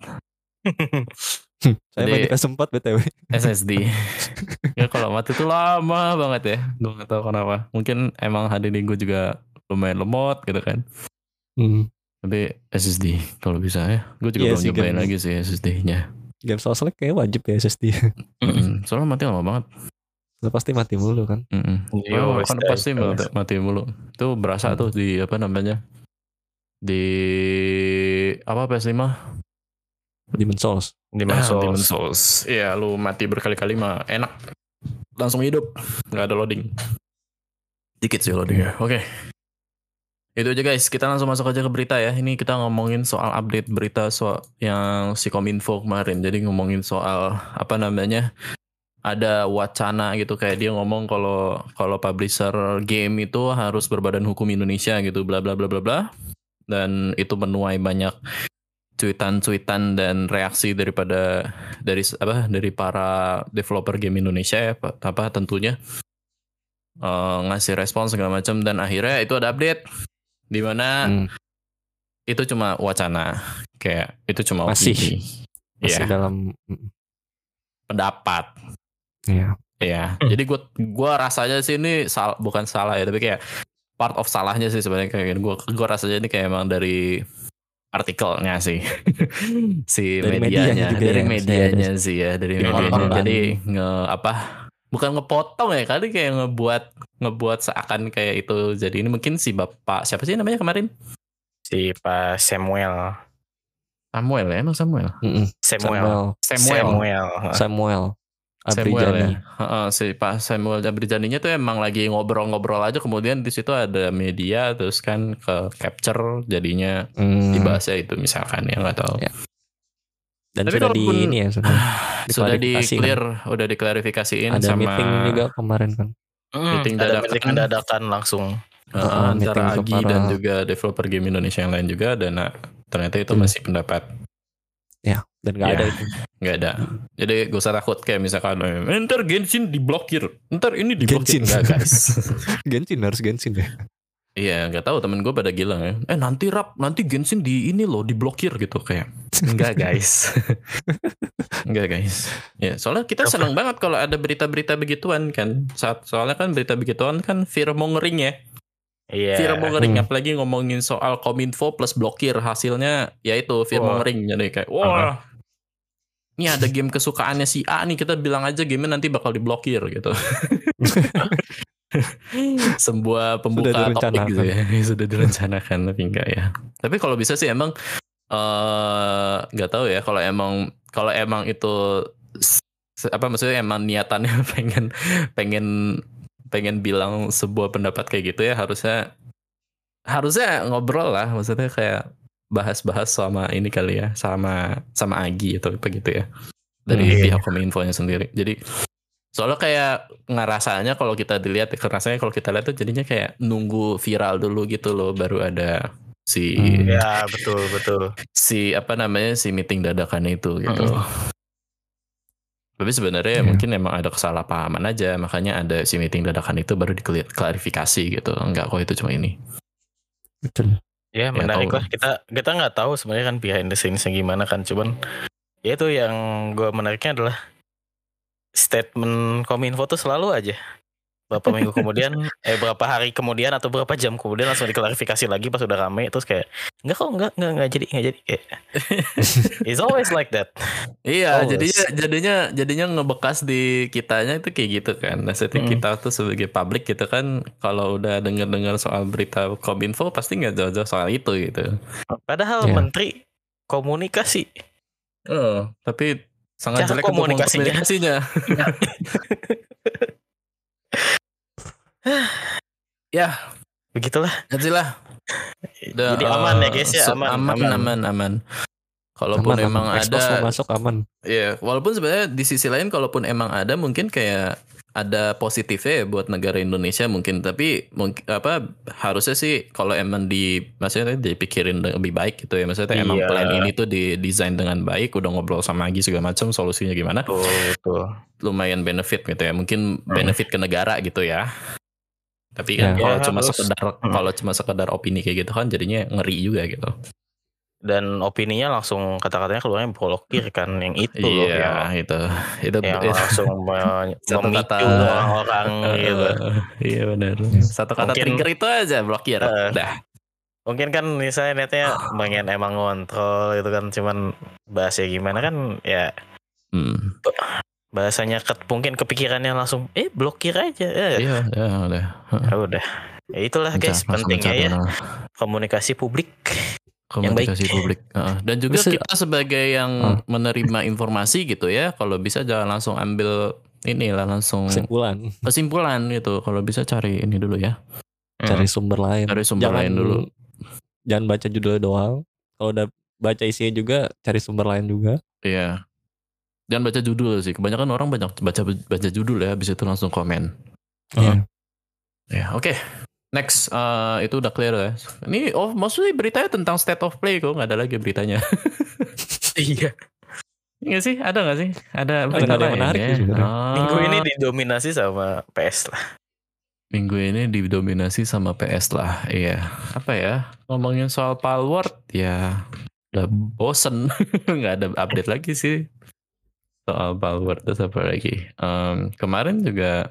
Saya Jadi- main di P S empat B T W. S S D. Ya kalau mati tuh lama banget ya. Gue nggak tahu kenapa. Mungkin emang H D D gue juga lumayan lemot gitu kan. Hmm. Tapi S S D kalau bisa ya. Gue juga Iya belum sih, nyobain game- lagi sih S S D-nya. Game Souls-like kayak wajib ya S S D. Mm-mm. Soalnya mati lama banget. Lo pasti mati mulu kan. Oh, kan pasti mati, mati mulu. Itu berasa hmm. tuh di apa namanya? Di apa P S lima? Demon Souls. Demon Souls. Ah, Demon Souls. Iya, lu mati berkali-kali mah enak. Langsung hidup, nggak ada loading. Dikit sih loadingnya. Oke. Okay. Itu aja guys, kita langsung masuk aja ke berita ya. Ini kita ngomongin soal update berita soal yang si Kominfo kemarin. Jadi ngomongin soal apa namanya? Ada wacana gitu kayak dia ngomong kalau kalau publisher game itu harus berbadan hukum Indonesia gitu, bla bla bla bla bla. Dan itu menuai banyak cuitan-cuitan dan reaksi daripada dari apa dari para developer game Indonesia ya, apa tentunya uh, ngasih respon segala macam dan akhirnya itu ada update di mana hmm. itu cuma wacana, kayak itu cuma masih opini. masih ya. dalam pendapat. Iya. Ya, hmm. jadi gue gue rasanya sih ini sal, bukan salah ya, tapi kayak part of salahnya sih sebenarnya kayak gue gue rasanya ini kayak emang dari artikelnya sih, si dari medianya, medianya dari ya, medianya ya, sih ya, dari medianya. Kan. Jadi nge apa? Bukan ngepotong ya, kali kayak ngebuat ngebuat seakan kayak itu. Jadi ini mungkin si bapak siapa sih namanya kemarin? Si Pak Samuel. Samuel ya, emang Samuel. Mm-mm. Samuel. Samuel. Samuel. Samuel. Samuel ya. Uh, si Pak Samuel Abrijaninya tuh emang lagi ngobrol-ngobrol aja, kemudian di situ ada media terus kan ke capture jadinya mm. dibahasnya itu misalkan ya nggak tahu. Ya. Dan tapi sudah di ini ya sudah sudah di clear, kan? Udah diklarifikasiin ada sama meeting juga kemarin kan. Mm, meeting dadakan, meeting dadakan langsung uh, uh, antara Agi para... dan juga developer game Indonesia yang lain juga, dan nah, ternyata itu hmm. masih pendapat. Ya, dan nggak ya, ada itu. Nggak ada. Jadi gak usah takut kayak misalkan ntar Genshin diblokir, ntar ini diblokir. Enggak guys. Genshin harus Genshin ya. Iya, nggak tahu, temen gue pada gila ya. Eh nanti rap, nanti Genshin di ini loh diblokir gitu kayak. Enggak guys. Enggak guys. Ya soalnya kita senang banget kalau ada berita-berita begituan kan. Saat soalnya kan berita begituan kan fear mongering ya. Iya. Yeah. Fear mongering, hmm. apalagi ngomongin soal Kominfo plus blokir, hasilnya yaitu fear wow. mongering. Jadi kayak wah. Uh-huh. Ini ada game kesukaannya si A nih, kita bilang aja game nanti bakal diblokir gitu. Sebuah pembuka topik gitu ya. Sudah direncanakan, tapi enggak ya. Tapi kalau bisa sih emang nggak uh, tahu ya, kalau emang kalau emang itu apa maksudnya emang niatannya pengen pengen pengen bilang sebuah pendapat kayak gitu ya, harusnya harusnya ngobrol lah, maksudnya kayak bahas-bahas sama ini kali ya, sama sama Agi atau apa gitu ya, dari hmm, pihak Kominfo-nya sendiri. Jadi soalnya kayak ngerasanya kalau kita dilihat, rasanya kalau kita lihat tuh jadinya kayak nunggu viral dulu gitu loh, baru ada si hmm. ya betul betul si apa namanya si meeting dadakan itu gitu. Hmm. Tapi sebenarnya yeah. mungkin emang ada kesalahpahaman aja, makanya ada si meeting dadakan itu baru diklarifikasi gitu. Enggak kok itu cuma ini. Betul. Ya, menarik ya, lah. Kita kita nggak tahu sebenarnya kan behind the scenes gimana kan, cuman ya itu yang gue menariknya adalah statement Kominfo tuh selalu aja berapa minggu kemudian, eh berapa hari kemudian atau berapa jam kemudian langsung diklarifikasi lagi pas udah rame, terus kayak enggak kok enggak enggak enggak jadi enggak jadi kayak it's always like that. Iya, always. jadinya jadinya jadinya ngebekas di kitanya itu kayak gitu kan. Nah, setiap hmm. kita tuh sebagai publik gitu kan, kalau udah dengar-dengar soal berita Kominfo pasti nggak jauh-jauh soal itu gitu. Padahal yeah. Menteri Komunikasi. Oh, tapi sangat cara jelek komunikasinya. komunikasinya. Ya, begitulah. Jadilah. Jadi aman ya guys ya, aman, aman, aman, aman. aman. Kalaupun aman, emang aman. ada, masuk aman. Ya, walaupun sebenarnya di sisi lain, kalaupun emang ada, mungkin kayak ada positifnya ya buat negara Indonesia mungkin. Tapi mungkin apa harusnya sih kalau emang di, maksudnya dipikirin lebih baik gitu ya. Maksudnya iya. emang plan ini tuh didesain dengan baik, udah ngobrol sama Agi segala macam, solusinya gimana? Betul, betul. Lumayan benefit gitu ya. Mungkin benefit hmm. ke negara gitu ya. Tapi kan ya, kalau ya, cuma terus, sekedar hmm. kalau cuma sekedar opini kayak gitu kan jadinya ngeri juga gitu. Dan opininya langsung kata-katanya keluarnya blokir kan, yang itu iya, loh yang itu itu yang itu. langsung memicu orang-orang gitu. Iya benar. Satu kata mungkin, trigger itu aja blokir. Uh, Dah. Mungkin kan misalnya netnya pengen emang ngontrol gitu kan, cuman bahasnya gimana kan ya Hmm. Bahasanya ke, mungkin kepikirannya langsung eh blokir aja. Eh. Iya, ya udah. Ya udah. Ya itulah guys, pentingnya ya komunikasi publik. Komunikasi publik. Uh, dan juga Bisa, kita sebagai yang uh. menerima informasi gitu ya, kalau bisa jangan langsung ambil inilah langsung kesimpulan. Kesimpulan gitu. Kalau bisa cari ini dulu ya. Cari sumber lain. Cari sumber jangan, lain dulu. Jangan baca judul doang. Kalau udah baca isinya juga, cari sumber lain juga. Iya. Jangan baca judul sih. Kebanyakan orang banyak baca baca judul ya, habis itu langsung komen. Iya. Uh. Ya, oke. Okay. Next, uh, itu udah clear ya. Ini, oh, maksudnya beritanya tentang state of play kok, nggak ada lagi beritanya. Iya. Nggak sih? Ada nggak sih? Ada berita yang menarik ya? Oh. Minggu ini didominasi sama P S lah. Minggu ini didominasi sama P S lah, iya. Apa ya? Ngomongin soal Palworld, ya udah bosen, nggak ada update lagi sih. Soal Palworld terus apa lagi? Um, kemarin juga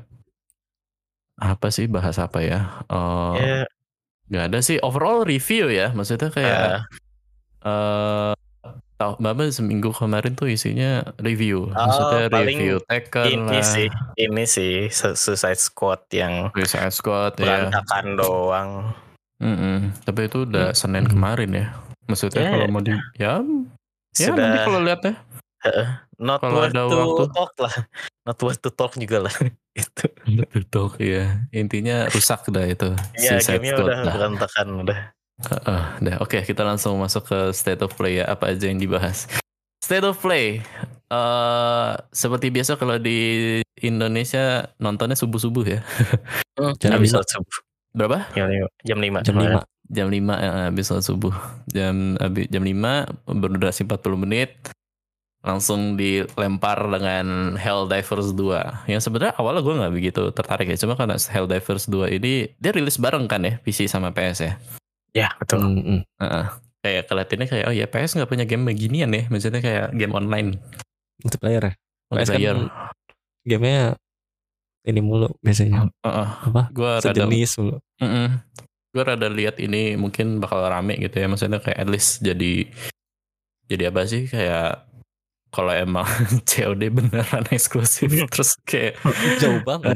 apa sih bahas apa ya? Uh, yeah. Gak ada sih overall review ya, maksudnya kayak uh. Uh, Bapak seminggu kemarin tuh isinya review, maksudnya oh, review Tekken ini lah. sih, ini sih Suicide Squad yang Suicide Squad berantakan ya. doang. Mm-mm. Tapi itu udah hmm. Senin kemarin ya, maksudnya yeah. kalau mau di, ya, ya Sudah, nanti kalau lihat ya. Uh, not kalau worth ada to waktu. talk lah, not worth to talk juga lah. Itu. Not to talk ya, intinya rusak dah itu. Iya, gamenya udah dah. berantakan udah. Uh, uh, dah. Oke, okay, kita langsung masuk ke state of play ya. Apa aja yang dibahas? State of play. Uh, seperti biasa kalau di Indonesia nontonnya subuh-subuh ya. Hmm, jam lima subuh. Berapa? Jam lima. Jam lima. Jam lima. Jam lima ya, habis subuh. Jam jam lima berdurasi empat puluh menit. Langsung dilempar dengan Helldivers dua. Yang sebenarnya awalnya gue nggak begitu tertarik ya. Cuma karena Helldivers dua ini dia rilis bareng kan ya, P C sama P S ya. Ya betul. Mm-hmm. Uh-uh. Kayak kelihatannya kayak oh ya P S nggak punya game beginian ya, maksudnya kayak game online. Multiplayer ya. Multiplayer. Kan gamenya ini mulu biasanya. Uh-uh. Apa? Gua sejenis rada, mulu. Uh-uh. Gue rada lihat ini mungkin bakal rame gitu ya, maksudnya kayak at least jadi jadi apa sih kayak kalau emang C O D beneran eksklusif terus kayak jauh banget.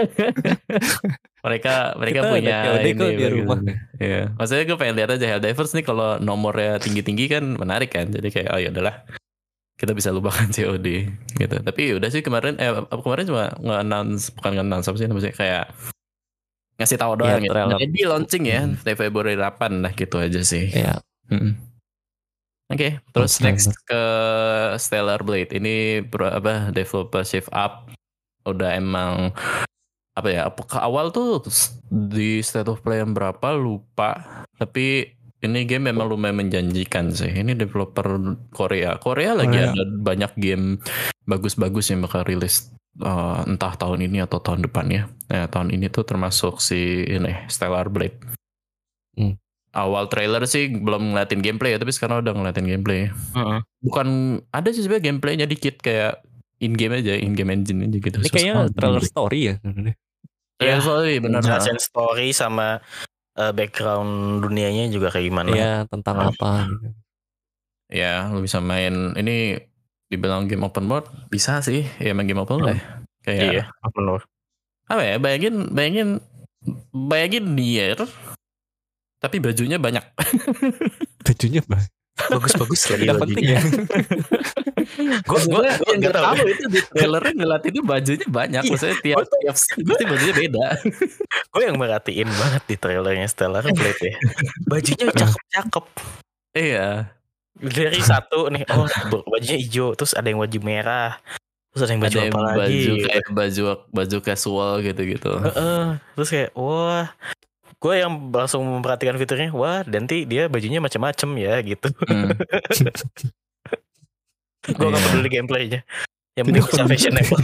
mereka mereka kita punya C O D ini di rumah. Ya, maksudnya gue pengen lihat aja Helldivers nih kalau nomornya tinggi-tinggi kan menarik kan. Jadi kayak oh ya udahlah kita bisa lupakan C O D gitu. Tapi udah sih kemarin eh kemarin cuma nge-announce bukan nge-announce apa sih maksudnya kayak ngasih tahu doang ya, gitu. Jadi launching ya mm-hmm. Februari delapan lah gitu aja sih. Iya. Mm-hmm. Oke, okay, terus okay. next ke Stellar Blade ini apa developer shift up udah emang apa ya? Ke awal tuh di state of play yang berapa lupa, tapi ini game memang lumayan menjanjikan sih. Ini developer Korea, Korea lagi oh, ya. Ada banyak game bagus-bagus yang bakal rilis uh, entah tahun ini atau tahun depan ya. Nah tahun ini tuh termasuk si ini Stellar Blade. Hmm. Awal trailer sih belum ngeliatin gameplay ya, tapi sekarang udah ngeliatin gameplay. Uh-huh. Bukan ada sih sebenarnya gameplaynya dikit kayak in game aja, in game engine aja gitu. Ini kayaknya trailer story ya. Iya, story benar. Jelasin story sama uh, background dunianya juga kayak gimana? Iya, tentang uh. apa gitu. Ya, lu bisa main ini dibilang game open world bisa sih, ya main game open world. Hmm. Kayak iya, open world. Apa ya? Bayangin, bayangin, bayangin Nier. Tapi bajunya banyak. Bajunya banyak. Bagus-bagus lagi penting ya. Gue gue nggak tahu itu di trailernya ngeliatin itu bajunya banyak. Maksudnya tiap tiap pasti bajunya beda. Gue yang merhatiin banget di trailernya Stellar Blade ya. Bajunya cakep-cakep. Iya. Dari satu nih, oh bajunya hijau, terus ada yang baju merah, terus ada yang baju ada apa yang lagi? Baju kayak baju baju casual gitu-gitu. Uh-uh. Terus kayak wah. Gue yang langsung memperhatikan fiturnya, wah nanti dia bajunya macam-macam ya gitu. Hmm. Gue gak peduli gameplaynya, yang penting bisa fashionable.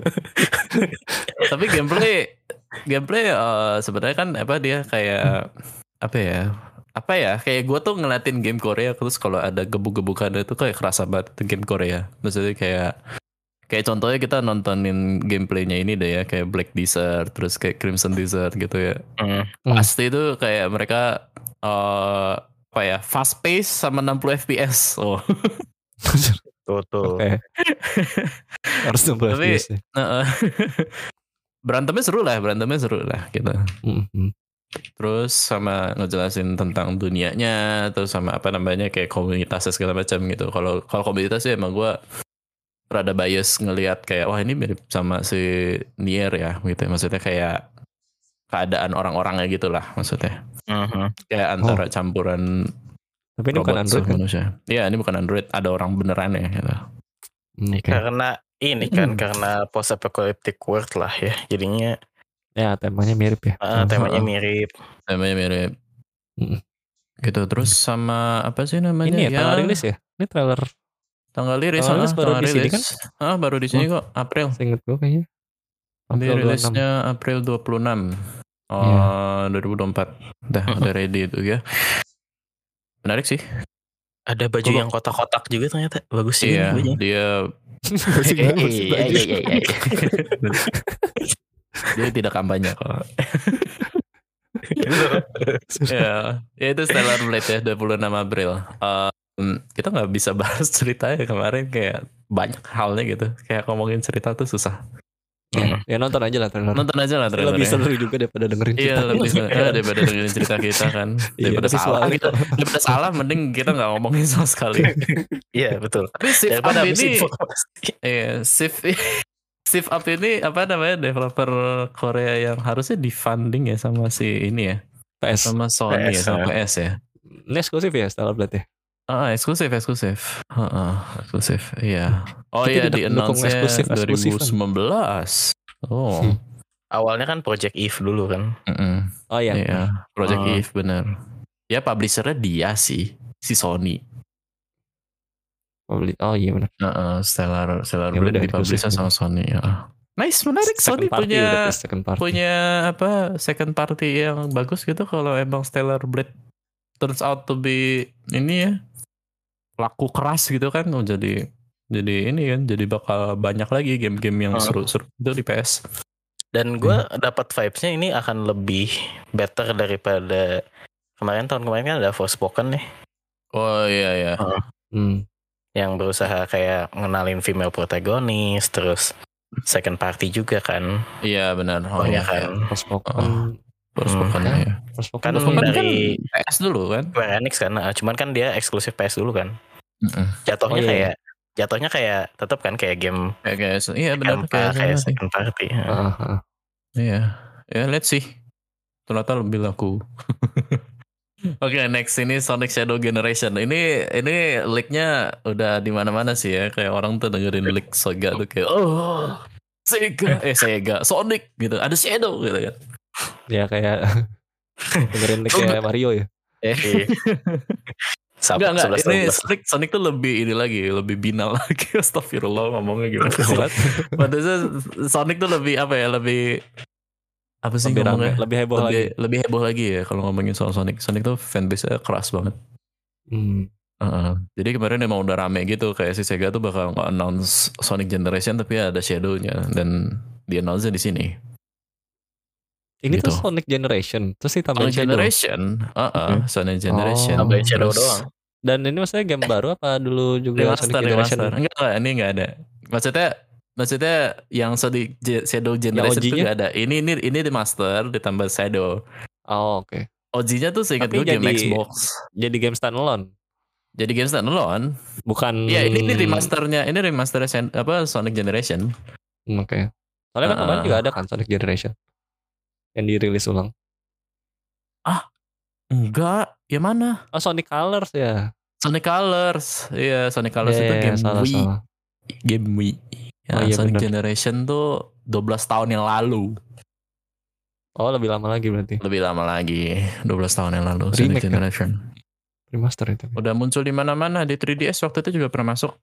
Tapi gameplay, gameplay uh, sebenarnya kan apa dia kayak apa ya? Apa ya? Kayak gue tuh ngeliatin game Korea terus kalau ada gebuk-gebukan itu kayak kerasa banget itu game Korea. Maksudnya kayak kayak contohnya kita nontonin gameplaynya ini deh ya, kayak Black Desert, terus kayak Crimson Desert gitu ya. Mm. Pasti itu kayak mereka uh, apa ya, fast pace sama enam puluh F P S. Oh. Tuh tuh. Oke. Harus enam belas Tapi F P S ya. uh, berantemnya seru lah, berantemnya seru lah gitu. Mm-hmm. Terus sama ngejelasin tentang dunianya, terus sama apa namanya kayak komunitasnya segala macam gitu. Kalau kalau komunitas sih emang gue rada bias ngelihat kayak wah ini mirip sama si Nier ya gitu. Maksudnya kayak keadaan orang-orangnya gitulah maksudnya. Uh-huh. Kayak antara oh. campuran tapi ini bukan Android kan? manusia. Iya, ini bukan Android, ada orang beneran ya gitu. Okay. Karena ini kan hmm. karena post apocalyptic world lah ya. Jadinya ya temanya mirip ya. Uh, temanya mirip. Temanya mirip. Mm. Gitu terus sama apa sih namanya? Ini ya, ya tanggal rilis ya? Ini trailer. Tanggal rilis, tanggal rilis ah, baru tanggal di rilis. sini kan? Ah, baru di sini oh. kok, April. Seinget gue kayaknya. April rilisnya April dua puluh enam. Oh, yeah. dua ribu dua puluh empat. Udah, udah ready itu ya. Menarik sih. Ada baju Kalo, yang kotak-kotak juga ternyata. Bagus sih. Iya, dia Iya, iya, iya. Dia tidak kampanye kok. Ya, ya itu Stellar Blade ya, dua puluh enam April. Uh, kita nggak bisa bahas ceritanya kemarin, kayak banyak halnya gitu. Kayak ngomongin cerita tuh susah. Ya, ya nonton aja lah trailer. Nonton aja lah trailer. Lebih seru juga daripada dengerin cerita. Iya, lebih seru eh, daripada dengerin cerita kita kan. Daripada iya, salah kita, daripada salah mending kita nggak ngomongin sama sekali. Iya, betul. Tapi Shift Up ini iya, Shift Shift Up ini apa namanya, developer Korea yang harusnya di-funding ya sama si ini ya. P S sama Sony P S, ya, sama P S ya. Ini eksklusif ya Stellar Blade ya? Ah, eksklusif, eksklusif. Heeh, eksklusif. Iya. Oh iya, di announce-nya dua ribu sembilan belas. Oh. Hmm. Awalnya kan Project Eve dulu kan. Mm-mm. Oh iya. Iya, Project oh. Eve benar. Ya publisher-nya dia sih, si Sony. Oh iya benar. Heeh, uh, Stellar Stellar ya, Blade dipublish sama Sony ya. Nice, menarik. Sony punya punya apa second party yang bagus gitu kalau emang Stellar Blade turns out to be ini ya. Laku keras gitu kan, oh, jadi jadi ini kan, jadi bakal banyak lagi game-game yang seru-seru oh. itu di P S. Dan gue hmm. dapat vibes-nya ini akan lebih better daripada kemarin, tahun kemarin kan ada Forspoken nih. Oh iya iya. Uh, hmm. Yang berusaha kayak ngenalin female protagonis, terus second party juga kan. Iya benar. Oh iya kan. Forspoken. Oh. Forspoken hmm. ya. Forspoken kan dari P S dulu kan. Square Enix kan, cuman kan dia eksklusif P S dulu kan. Mm-mm. Jatuhnya oh, iya. kayak jatuhnya kayak tetap kan kayak game kayak, kayak iya benar kayak, kayak second party. Uh-huh. Iya. Ya let's see. Ternyata lebih laku. Oke, okay, next ini Sonic Shadow Generation. Ini ini leak-nya udah di mana-mana sih ya. Kayak orang tuh dengerin leak Sega tuh kayak oh, Sega, eh Sega, Sonic gitu. Ada Shadow gitu kan. Ya kayak dengerin leak kayak Mario ya. Eh. Enggak, enggak, ini Sonic, Sonic tuh lebih ini lagi, lebih binal lagi. Astagfirullah ngomongnya gimana. Padahal Sonic tuh lebih apa ya, lebih apa sih lebih ngomongnya? Rame, lebih heboh lebih, lagi. Lebih heboh lagi ya kalau ngomongin soal Sonic. Sonic tuh fanbase-nya keras banget. Hmm. Uh-uh. Jadi kemarin emang udah rame gitu, kayak si Sega tuh bakal nge-announce Sonic Generation tapi ada Shadow-nya dan di announce-nya di sini. Ini gitu. tuh Sonic Generation, terus ditambahin Sonic Generation, uh -uh, okay. Sonic Generation. Oh, tambahin Shadow doang. Dan ini maksudnya game eh, baru apa dulu juga remaster, Sonic Generation? Remaster. Enggak, enggak, ini enggak ada. Maksudnya, maksudnya yang Sonic Shadow Generation itu enggak ada. Ini ini ini remaster ditambah Shadow. Oh oke. Okay. O G-nya tuh seingat gue game Xbox. Jadi game standalone. Jadi game standalone. Bukan. Iya ini ini remasternya, ini remaster apa Sonic Generation. Oke. Okay. Soalnya kan uh -uh. kemarin juga ada kan Sonic Generation yang dirilis ulang. Ah, enggak. Yang mana? Oh, Sonic Colors ya. Sonic Colors. Iya, Sonic Colors yeah, itu game salah, Wii. Salah. Game Wii. Ya, oh, iya, Sonic bener. Generation tuh dua belas tahun yang lalu. Oh, lebih lama lagi berarti. Lebih lama lagi, dua belas tahun yang lalu. Remake, Sonic Generation. Kan? Remaster itu. Udah muncul di mana-mana, di tiga D S waktu itu juga pernah masuk.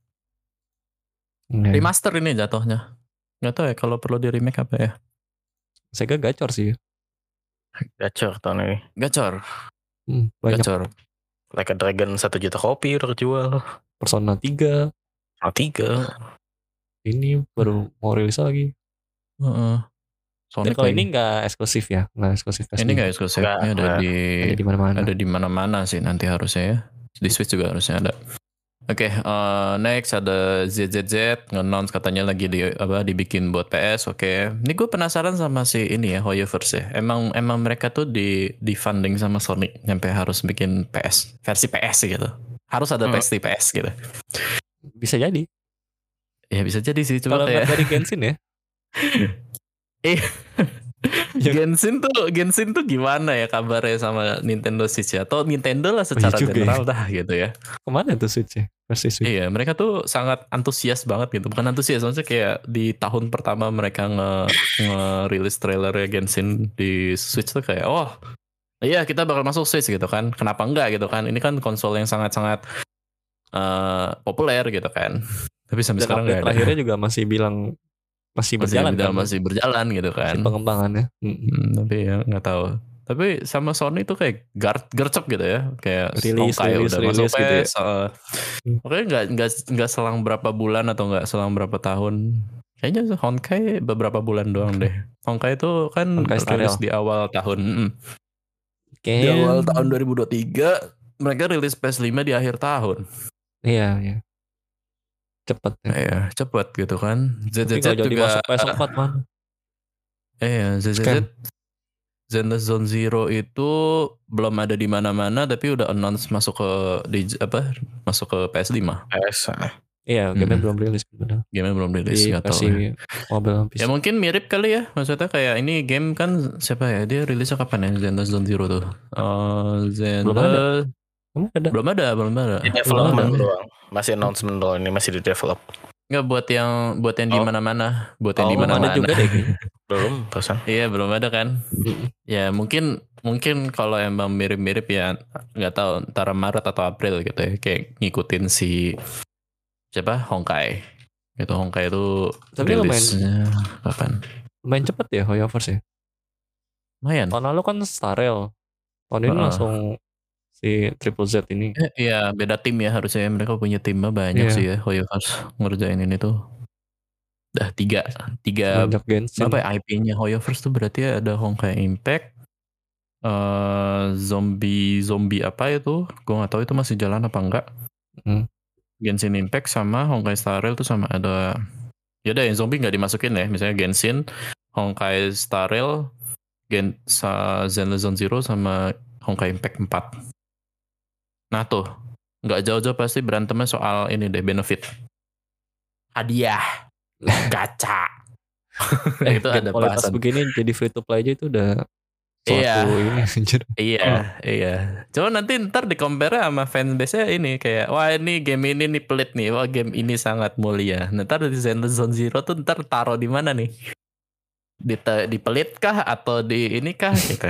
Okay. Remaster ini jatuhnya. Nggak tahu ya kalau perlu di remake apa ya. Sega gacor sih. Gacor tahun ini. Gacor. Hmm, banyak. Gacor. Like a Dragon satu juta kopi udah kejual. Persona tiga. Persona tiga. Ini baru mau rilis lagi. Uh-uh. Dan kalau ini nggak eksklusif ya, nggak eksklusif. Ini nggak eksklusif. Ini ada di ada di mana-mana. Ada di mana-mana sih nanti harusnya ya. Di Switch juga harusnya ada. Oke, uh, next ada Z Z Z nge-announce katanya lagi di apa dibikin buat P S. Oke, ini gue penasaran sama si ini ya Hoyoverse ya. Emang emang mereka tuh di di funding sama Sony sampai harus bikin P S versi P S gitu. Harus ada Hmm. versi P S gitu. Bisa jadi. Ya bisa jadi sih, cuma Kalau kayak nggak dari Genshin ya. eh Ya. Genshin tuh Genshin tuh gimana ya kabarnya sama Nintendo Switch ya? Atau Nintendo lah secara juga general ya. dah gitu ya. Kemana tuh Switch ya? Versi Switch. Iya, mereka tuh sangat antusias banget gitu. Bukan antusias, maksudnya kayak di tahun pertama mereka nge nge-release trailernya Genshin di Switch tuh kayak, oh iya kita bakal masuk Switch gitu kan. Kenapa enggak gitu kan? Ini kan konsol yang sangat-sangat uh, populer gitu kan. Tapi sampai Dan sekarang update nggak ada. terakhirnya juga masih bilang masih, Masih berjalan berjalan, kan? masih berjalan gitu kan. Masih pengembangannya. Hmm. Hmm, tapi ya nggak tahu. Tapi sama Sony tuh kayak gar gercep gitu ya, kayak Rilis, Honkai rilis, udah rilis masuk gitu ya. P S. Uh, Hmm. Pokoknya nggak nggak nggak selang berapa bulan atau nggak selang berapa tahun. Kayaknya Honkai beberapa bulan doang deh. Honkai itu kan Honkai Star rilis Rail. di awal tahun. Mm. Di Kayaknya awal tahun dua ribu dua puluh tiga mereka rilis P S lima di akhir tahun. iya, iya. Cepet ya. Nah, ya, cepet gitu kan. Z Z Tapi Z kalau jadi juga masuk P S empat man. eh Z Z Z Scam. Zenless Zone Zero itu belum ada di mana-mana tapi udah announce masuk ke di apa masuk ke P S lima. P S. Iya, game Hmm. belum rilis benar. Game belum rilis, Di nggak tahu. versi Ya. mobile P C. Ya mungkin mirip kali ya, maksudnya kayak ini game kan siapa ya, dia rilisnya kapan ya Zenless Zone Zero tuh? Uh, Zenless Belum ada. Belum ada. belum ada, belum ada. Di development doang. Masih announcement doang, ini masih di develop. Nggak buat yang buat yang di Oh. mana-mana, buat yang Oh, di Belum ada mana-mana. juga deh kayaknya. Belum, pesan. Iya belum ada kan? Ya mungkin mungkin kalau emang mirip-mirip ya nggak tahu antara Maret atau April gitu ya, kayak ngikutin si siapa Honkai gitu. Honkai itu Tapi lumayan, rilisnya kapan? lumayan cepet ya Hoyoverse ya. Lumayan. Tahun lalu kan Star Rail. Tahun ini Uh-uh. langsung si Triple Z ini. Eh, iya beda tim ya harusnya, mereka punya timnya banyak Iya. sih ya. Hoyoverse ngerjain ini tuh. Udah tiga tiga Banyak Genshin. apa ya, I P-nya Hoyoverse tuh berarti ada Honkai Impact, uh, zombie zombie apa itu? Gue nggak tahu itu masih jalan apa enggak. Hmm. Genshin Impact sama Honkai Star Rail tuh sama ada. Ya udah yang zombie nggak dimasukin ya. Misalnya Genshin, Honkai Star Rail, Gen sa, Zenless Zone Zero sama Honkai Impact empat. Nah tuh nggak jauh-jauh pasti berantemnya soal ini deh, benefit, hadiah, gacha. Eh, Itu game ada kualitas bahasan. begini jadi free to play aja itu udah suatu Iya. ini anjir. Iya, Oh. iya. Cuma nanti ntar di compare sama fanbase-nya ini kayak, wah ini game ini nih pelit nih, wah game ini sangat mulia. Nah, ntar di Zenless Zone Zero tuh ntar taruh di mana nih? Di di pelit kah atau di ini kah gitu.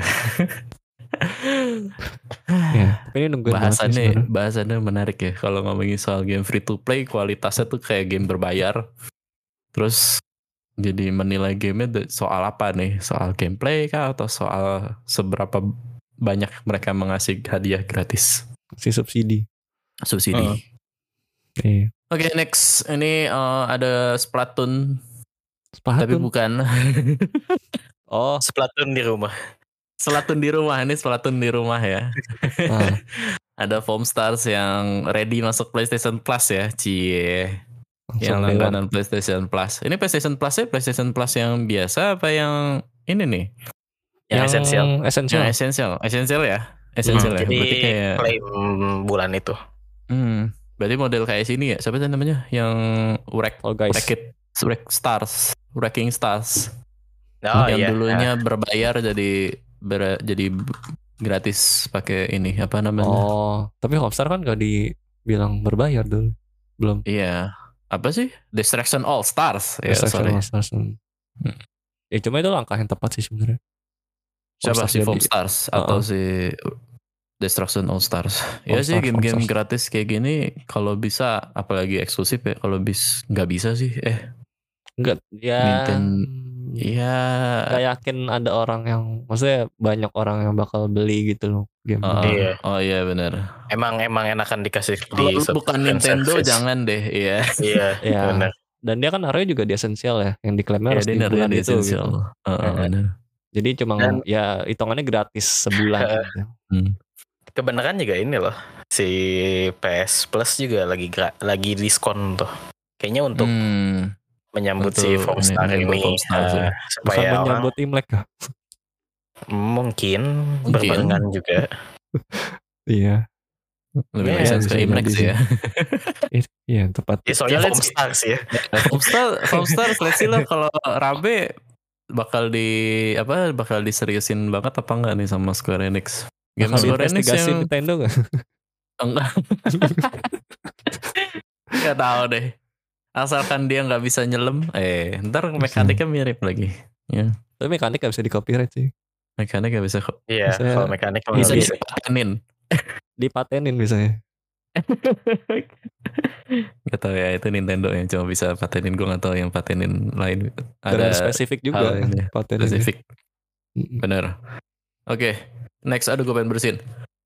Ya, tapi ini nungguin banget sih Bahasannya sebenarnya. bahasannya menarik ya kalau ngomongin soal game free to play, kualitasnya tuh kayak game berbayar. Terus jadi menilai gamenya soal apa nih? Soal gameplay kah atau soal seberapa banyak mereka mengasih hadiah gratis? Si subsidi. Subsidi. Hmm. Iya. Oke, next ini uh, ada Splatoon, tapi Splatoon. bukan Oh, Splatoon di rumah. Splatoon di rumah. Ini Splatoon di rumah ya. ah. Ada Foam Stars yang ready masuk PlayStation Plus ya, cie. Yang Langsung lewat. langganan PlayStation Plus. Ini PlayStation Plus ya, PlayStation Plus yang biasa apa yang ini nih? Yang esensial. Esensial. Yang esensial, esensial ya, esensial Hmm, ya. jadi Berarti kayak, klaim bulan itu. hmm, berarti model kayak sini ya. Siapa sih namanya? Yang Wreck, All guys. Wreck It, Wreck Stars, Wrecking Stars. Oh yang iya. dulunya berbayar jadi ber, jadi gratis pakai ini apa namanya? Oh, tapi Homestar kan gak dibilang berbayar dulu. Belum. Iya. Apa sih? Destruction All Stars. Ya, Destruction sorry. All Stars. Hmm. Ya cuma itu langkah yang tepat sih sebenarnya. Siapa Foam Stars sih Foam jadi- Stars atau Uh-uh. si Destruction All Stars? Ya All sih Stars, game-game All Stars. gratis kayak gini kalau bisa, apalagi eksklusif ya. Kalau bis nggak bisa sih. Eh, Enggak, ya. Nintendo- iya. Gak yakin ada orang yang, maksudnya banyak orang yang bakal beli gitu loh game. Oh, Iya. oh iya benar. Emang emang enakan dikasih Kalau di lu bukan subscription Nintendo service. jangan deh. Iya. Iya, Iya. benar. Dan dia kan harganya juga di esensial ya, yang diklaimnya Ya, harus dia di bulan di itu essential. gitu. Oh, oh, Eh, benar. Jadi cuma Dan- ya hitungannya gratis sebulan gitu. Hmm. Kebenaran juga ini loh. si P S Plus juga lagi gra- lagi diskon tuh. Kayaknya untuk Hmm, menyambut untuk si Foamstar ini, ini, menyambut Foamstar uh, sih. Bukan supaya orang menyambut Imlek kah? mungkin, Mungkin. berbarengan juga. Iya. Lebih Ya, make sense bisa ke Imlek jadi sih sih. ya. It- Iya tepat. Ya soalnya Soalnya Foamstar sih ya. Foamstar, Foamstar seleksi lo kalau rame bakal di apa bakal diseriusin banget apa enggak nih sama Square Enix? Game Bakal Square Enix diinvestigasi yang Nintendo gak? enggak nggak tahu deh. Asalkan dia nggak bisa nyelem, eh ntar mekaniknya mirip lagi. Ya, Tapi mekanik gak bisa di copyright sih. mekanik nggak bisa kok. Iya, Bisa- kalau mekanik mah Bisa nggak Iya. bisa. dipatenin. Dipatenin biasanya. Gak tahu ya, itu Nintendo yang cuma bisa patenin. Gue gak tahu yang patenin lain. Dengan Ada spesifik hal juga ini, patennya. spesifik. Mm-mm. Bener. Oke, next. Aduh, gue pengen bersihin.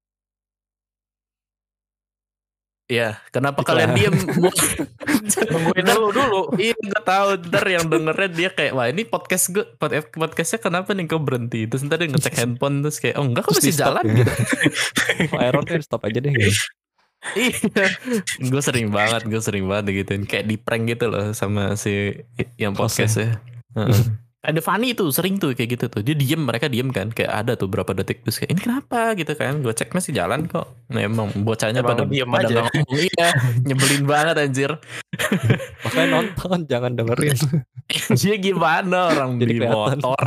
Iya, kenapa Iklan. kalian diem? Tungguin dulu dulu. Iya, gue tahu. Ntar yang dengernya dia kayak, wah ini podcast gue, pod- podcastnya kenapa nih kok berhenti? Terus ntar dia ngecek handphone terus kayak, oh enggak, kok Terus masih di-stop jalan ya. gitu. Oh, error kan stop aja deh gitu. Iya, gue sering banget, gue sering banget digituin, kayak di prank gitu loh sama si yang podcast ya. Heeh. Ada Fanny tuh sering tuh kayak gitu tuh, dia diem, mereka diem kan, kayak ada tuh berapa detik terus kayak ini kenapa gitu kan, gue cek masih jalan kok. Nah emang bocahnya Emang pada diem pada aja. nggak ngomong, iya, nyebelin banget anjir. Makanya nonton jangan dengerin. Dia gimana orang Jadi di kelihatan. motor.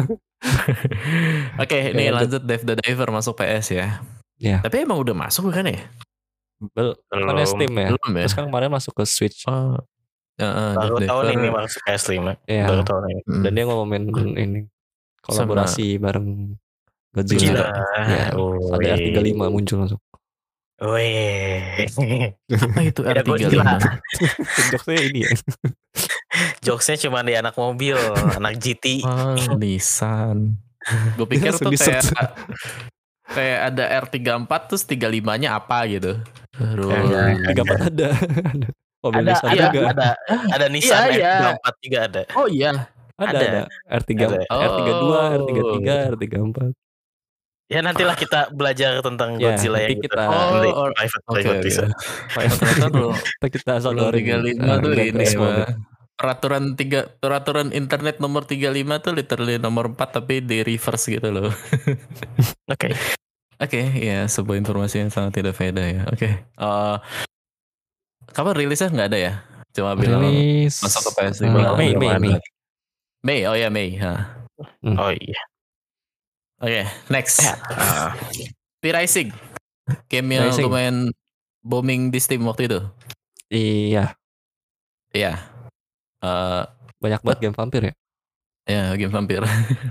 Oke, ini lanjut. lanjut Dave the Diver masuk P S ya. Ya. Tapi emang udah masuk kan ya? Bel kan Belum. Steam ya. Belum ya? Terus kan kemarin masuk ke Switch. Oh, uh, Baru Dave tahun Diver. ini masuk P S lima. Iya. Baru tahun ini. Hmm. Dan dia ngomongin ini kolaborasi bareng Godzilla. Gila. Ya, Oh, ada R tiga puluh lima muncul langsung. Wih. Apa itu R Ya, tiga puluh lima? Jokesnya ini ya. Jokesnya cuma di anak mobil, anak G T. Oh, Nissan. Gue pikir Langsung tuh kayak di-search. kayak ada R tiga puluh empat terus tiga puluh lima-nya apa gitu. Terus Enggak, tiga puluh empat ada. Ada. Mobil Ada, Nissan ada, juga. ada, ada Nissan Iya, R iya. tiga puluh empat juga ada. Oh iya. Ada, Ada. ada. R tiga, Ada. R tiga puluh dua, R tiga puluh tiga, Oh. R tiga puluh empat. Ya nantilah kita belajar tentang Ya, Godzilla nanti yang gitu. kita- Nanti Oh, private, Oke, private oke. bisa. Ternyata tuh Kita kita kalau sodorin. tiga puluh lima eh, tuh Grand ini Turismo. Pak. Peraturan tiga peraturan internet nomor tiga puluh lima tuh literally nomor empat tapi di reverse gitu loh. Oke. Oke, ya sebuah informasi yang sangat tidak faedah ya. Oke. Eh, kapan rilisnya nggak ada ya? Cuma bilang Rilis masuk ke P S eh, lima. Mei, Belum Mei, ada. Mei. Mei, oh ya Mei. Ha. Oh iya. Oke, next. Ya. Uh, V-Rising. Game yang V-Rising. lumayan booming di Steam waktu itu. Iya, Iya. Eh, banyak banget game vampir ya. ya game vampir.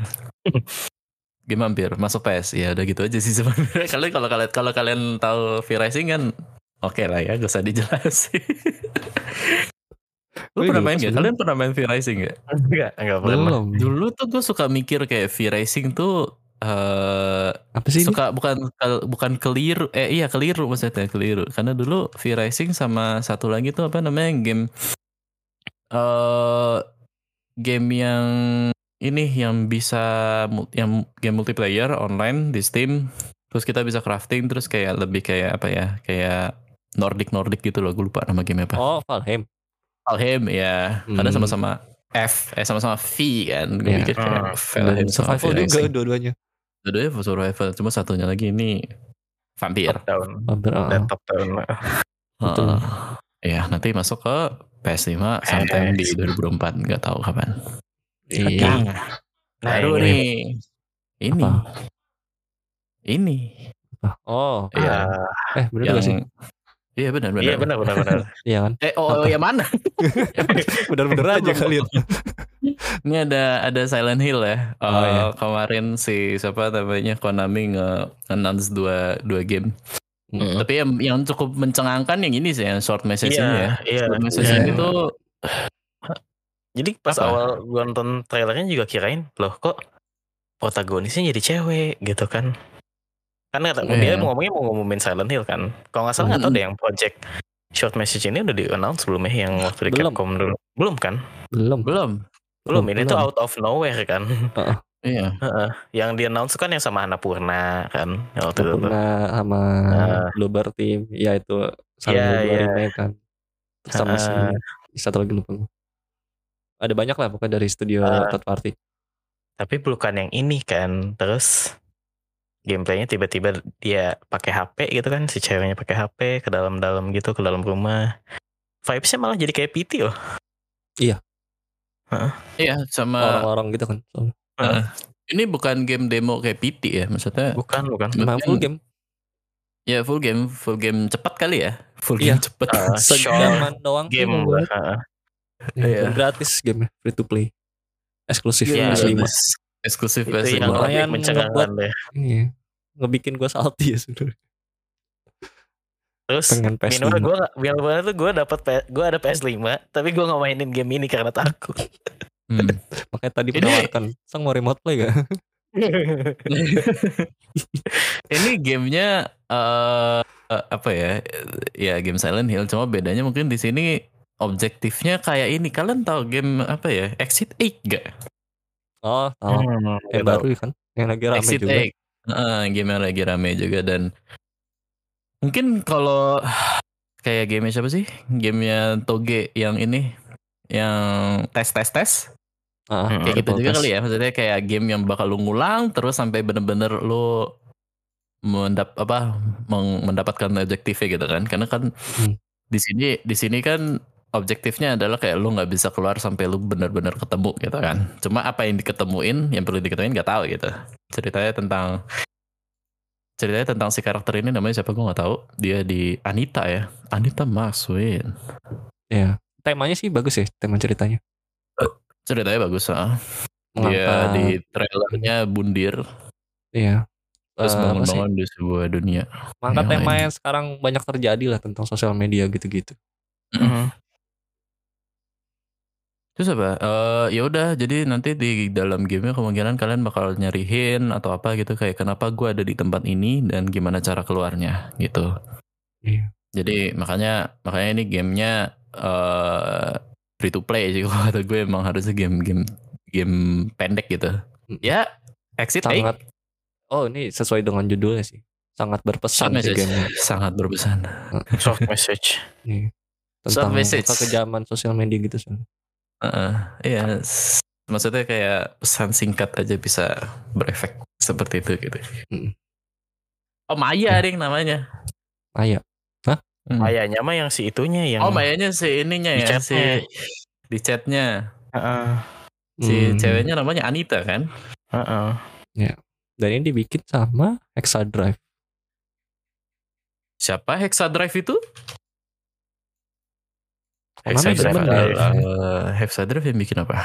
Game vampir masuk P S. Ya udah gitu aja sih sebenarnya. Kalian kalau kalian kalau kalian tahu V-Rising kan oke lah ya, gak usah dijelasin. Lu Oh, pernah iya, main gak? sebelum. Kalian pernah main V-Rising gak? Enggak, enggak pernah. Belum. Dulu tuh gue suka mikir kayak V-Rising tuh eh Apa sih ini? suka bukan kel- bukan keliru eh iya keliru maksudnya keliru karena dulu V-Rising sama satu lagi tuh apa namanya game eh game yang ini yang bisa mul- yang game multiplayer online di Steam terus kita bisa crafting terus kayak lebih kayak apa ya kayak Nordic Nordic gitu loh, gue lupa nama game apa. Oh, Valheim. Valheim ya, karena Hmm. sama-sama F eh sama-sama V kan, gue Iya. mikir kayak Hmm. Valheim sama Survival juga V-Rising. dua-duanya. Dua-duanya survival, cuma satunya lagi ini vampir. Top down. Vampir. ah. Dan top down. Betul. Heeh. Ya nanti masuk ke P S lima sometime di dua ribu dua puluh empat, nggak tahu kapan. Iya. Nah, Baru ini. nih, ini, Apa? ini, Oh, Iya. Ah, eh bener yang gak sih? iya benar benar. iya benar benar benar. Iya kan? Eh oh, Apa? yang mana? Bener-bener aja kalian. Ini ada ada Silent Hill ya. Oh, Eh, iya. Kemarin si siapa namanya Konami nge-announce dua dua game. Mm. Tapi yang yang cukup mencengangkan yang ini sih, yang short message Iya, ini ya. iya. Short message Iya. ini tuh Jadi pas Apa? awal gua nonton trailernya juga kirain loh kok protagonisnya jadi cewek gitu kan. Kan kata Iya. dia mau ngomongnya mau ngomongin Silent Hill kan. Kalau nggak salah nggak tahu Mm-mm. deh yang project short message ini udah di-announce sebelumnya yang waktu di Belum. Capcom dulu. Belum kan? Belum. belum. Belum, ini tuh Belum. out of nowhere kan. Iya. Heeh. Yang di announce kan yang sama Annapurna kan. Waktu itu tuh. Annapurna sama Nah. Bluebird Team, ya itu Silent Iya, Hill dua iya. remake kan. Terus sama si Heeh. satu lagi lupa gue. Ada banyak lah pokoknya dari studio Uh, third party. Tapi bukan yang ini kan. Terus gameplaynya tiba-tiba dia pakai H P gitu kan, si ceweknya pakai H P ke dalam-dalam gitu, ke dalam rumah. Vibes-nya malah jadi kayak P T loh. Iya. Heeh. Iya, sama Lorong-lorong gitu kan. Uh, Heeh. ini bukan game demo kayak P T ya, maksudnya. Bukan, bukan. Memang full game. Ya full game, full game cepat kali ya. Full Iya. game cepat. Uh, Sejaman doang game sih, lah. banget. Heeh. Ya, Iya. gratis game, free to play. Eksklusif Iya, P S lima. Eksklusif Itu P S yang lima. lebih Lumayan mencengangkan deh. Iya. Ngebikin gue salty ya sebenarnya. Terus Pengen P S lima. minimal gue minimal tuh gue dapat gue ada P S lima, tapi gue nggak mainin game ini karena takut. Hmm. Makanya tadi Ini- menawarkan, sang mau remote play gak? Ini gamenya eh apa ya? Ya game Silent Hill, cuma bedanya mungkin di sini objektifnya kayak ini. Kalian tahu game apa ya? Exit eight gak? Oh, tahu. Hmm, Yang gitu. baru kan, yang lagi rame Exit juga. eight. Heeh, game yang lagi rame juga. Dan mungkin kalau kayak game siapa sih? Gamenya Toge yang ini, yang tes tes tes. Ah, Hmm, Kayak gitu triple juga test. kali ya. Maksudnya kayak game yang bakal lu ngulang terus sampai bener-bener lu mendap apa meng- mendapatkan objektifnya gitu kan. Karena kan Hmm. di sini di sini kan objektifnya adalah kayak lu nggak bisa keluar sampai lu benar-benar ketemu gitu kan. Cuma apa yang diketemuin, yang perlu diketemuin nggak tahu gitu. Ceritanya tentang ceritanya tentang si karakter ini, namanya siapa gue nggak tahu. Dia di Anita ya, Anita Maswin. Ya, temanya sih bagus ya, tema ceritanya. Ceritanya bagus ah. Dia Mengangkat, di trailernya bundir, iya. terus Eh, apa sih? bangun-bangun di sebuah dunia. Mengangkat yang tema lain. yang sekarang banyak terjadi lah tentang sosial media gitu-gitu. Hmm. Terus apa? Eh ya udah, jadi nanti di dalam gamenya kemungkinan kalian bakal nyarihin atau apa gitu, kayak kenapa gue ada di tempat ini dan gimana cara keluarnya gitu. Iya. Jadi makanya makanya ini gamenya eh free to play sih kalau kata gue, emang harusnya game-game game pendek gitu. Mm. Ya, Exit Sangat. eight. Oh, ini sesuai dengan judulnya sih. Sangat berpesan Short sih message. gamenya. Sangat berpesan. Short message. Iya. Short Tentang message. kekejaman sosial media gitu sih. Heeh, iya, s- maksudnya kayak pesan singkat aja bisa berefek seperti itu gitu. Mm. Oh Maya ding namanya. Maya. Hmm. Mayanya mah yang si itunya yang Oh Mayanya si ininya di ya, chatnya. si di chatnya. Heeh. Si Hmm. ceweknya namanya Anita kan? Heeh. Dan ini dibikin sama Hexadrive. Siapa Hexadrive itu? Oh, namanya Hexadrive. bener ya. Uh, Hexadrive yang bikin apa?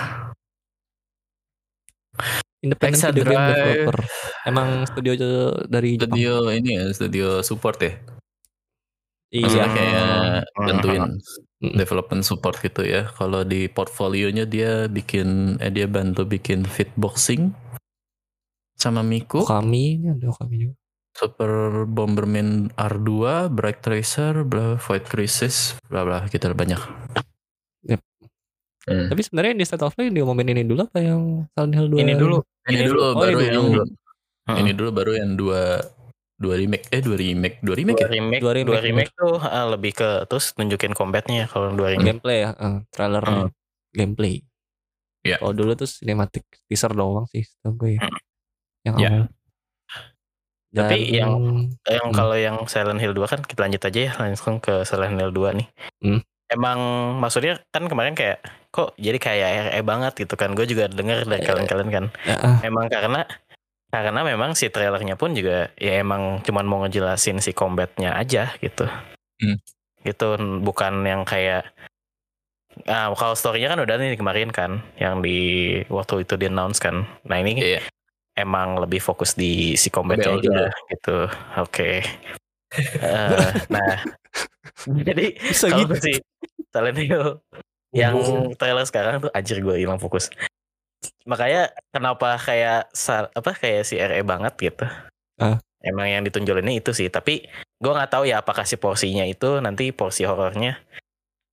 Independent video game Hexadrive. developer. Emang studio dari Jepang. Studio ini ya, studio support ya. Iya. Maksudnya kayak Hmm. bantuin Mm. development support gitu ya. Kalau di portfolionya dia bikin, eh dia bantu bikin fitboxing sama Miku, Okami, ini ada Okami juga. Super Bomberman R two, Bright Tracer, bla, Void Crisis, bla bla gitu banyak. Yep. Hmm. Tapi sebenarnya di State of Play dia ngomongin ini dulu apa yang Silent Hill dua? Ini dulu. Ini dulu Oh, baru ini yang dulu. Heeh. ini dulu baru yang dua dua remake eh dua remake dua remake Dua ya? remake, Dua dua remake, remake, tuh ah, lebih ke terus nunjukin combatnya kalau dua remake. Gameplay ya, eh, trailer Hmm. gameplay. Iya. Kalau dulu tuh cinematic teaser doang sih, setahu gue ya. Hmm. Yang Iya. awal. Tapi Dan- yang yang Hmm. kalau yang Silent Hill dua kan kita lanjut aja ya langsung ke Silent Hill dua nih. Hmm. Emang maksudnya kan kemarin kayak kok jadi kayak R E banget gitu kan. Gue juga dengar dari Eh. kalian-kalian kan. ya, ah, Emang karena karena memang si trailernya pun juga ya emang cuman mau ngejelasin si combatnya aja gitu. Hmm. Gitu bukan yang kayak ah kalau story-nya kan udah nih kemarin kan yang di waktu itu di announce kan. Nah ini Iya. emang lebih fokus di si combatnya Bel aja dulu. gitu. Oke. Eh, nah jadi bisa kalau gitu. si Silent Hill yang trailer sekarang tuh anjir gue hilang fokus. Makanya kenapa kayak sa- apa kayak si R E banget gitu. Ah. Emang yang ditunjulinnya itu sih, tapi gue nggak tahu ya apakah si porsinya itu nanti porsi horornya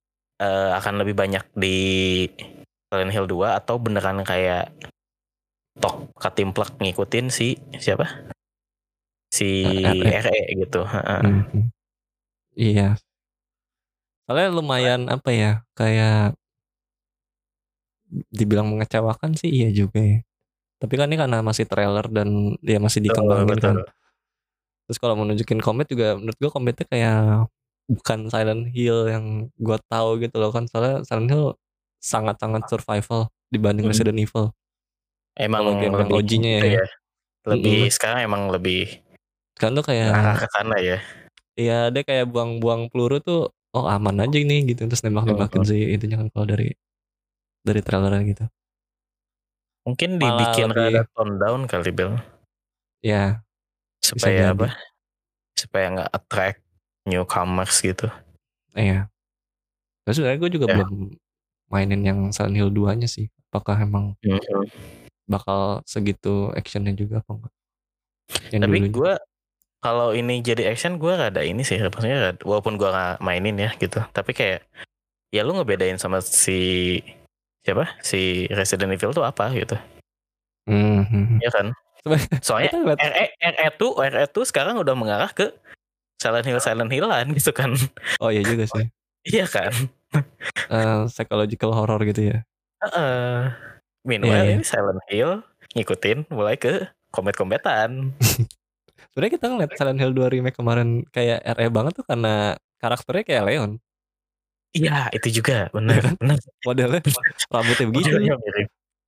eh, akan lebih banyak di Silent Hill dua atau beneran kayak tok katimplak ngikutin si siapa? Si R E. R E gitu. Mm-hmm. Iya. Soalnya lumayan apa ya, kayak dibilang mengecewakan sih iya juga ya. Tapi kan ini karena masih trailer dan dia masih dikembangin betul, betul. kan. Terus kalau mau nunjukin Comet juga menurut gue Cometnya kayak bukan Silent Hill yang gue tahu gitu loh kan. Soalnya Silent Hill sangat-sangat survival dibanding Hmm. Resident Evil. Emang Kalau game yang lebih O G-nya gitu ya. ya. Lebih Mm-mm. sekarang emang lebih Kan tuh kayak arah ke sana ya. Iya, dia kayak buang-buang peluru tuh oh aman aja nih gitu, terus nembak-nembakin Hmm. sih itunya kan kalau dari dari trailernya gitu. Mungkin Malah dibikin lebih rada tone down kali Bel. ya bisa Supaya jadi. apa? Supaya nggak attract newcomers gitu. Iya. Terus sebenarnya gue juga Ya. belum mainin yang Silent Hill dua-nya sih. Apakah emang Hmm. bakal segitu actionnya juga apa enggak? Yang Tapi dulunya. gue kalau ini jadi action gue rada ini sih, maksudnya walaupun gue nggak mainin ya gitu, tapi kayak ya lu ngebedain sama si siapa si Resident Evil tuh apa gitu. Mm-hmm. Ya kan? Soalnya Kita lihat R E R E tuh R E tuh sekarang udah mengarah ke Silent Hill Silent Hillan gitu kan. oh iya juga sih. Iya kan? Uh, psychological horror gitu ya. Uh, Iya, meanwhile iya. ini Silent Hill ngikutin mulai ke combat-combatan. Sebenarnya kita ngeliat Silent Hill dua remake kemarin kayak R E banget tuh karena karakternya kayak Leon. Iya, itu juga Iya benar. kan? Benar. Modelnya rambutnya begitu. Modelnya mirip.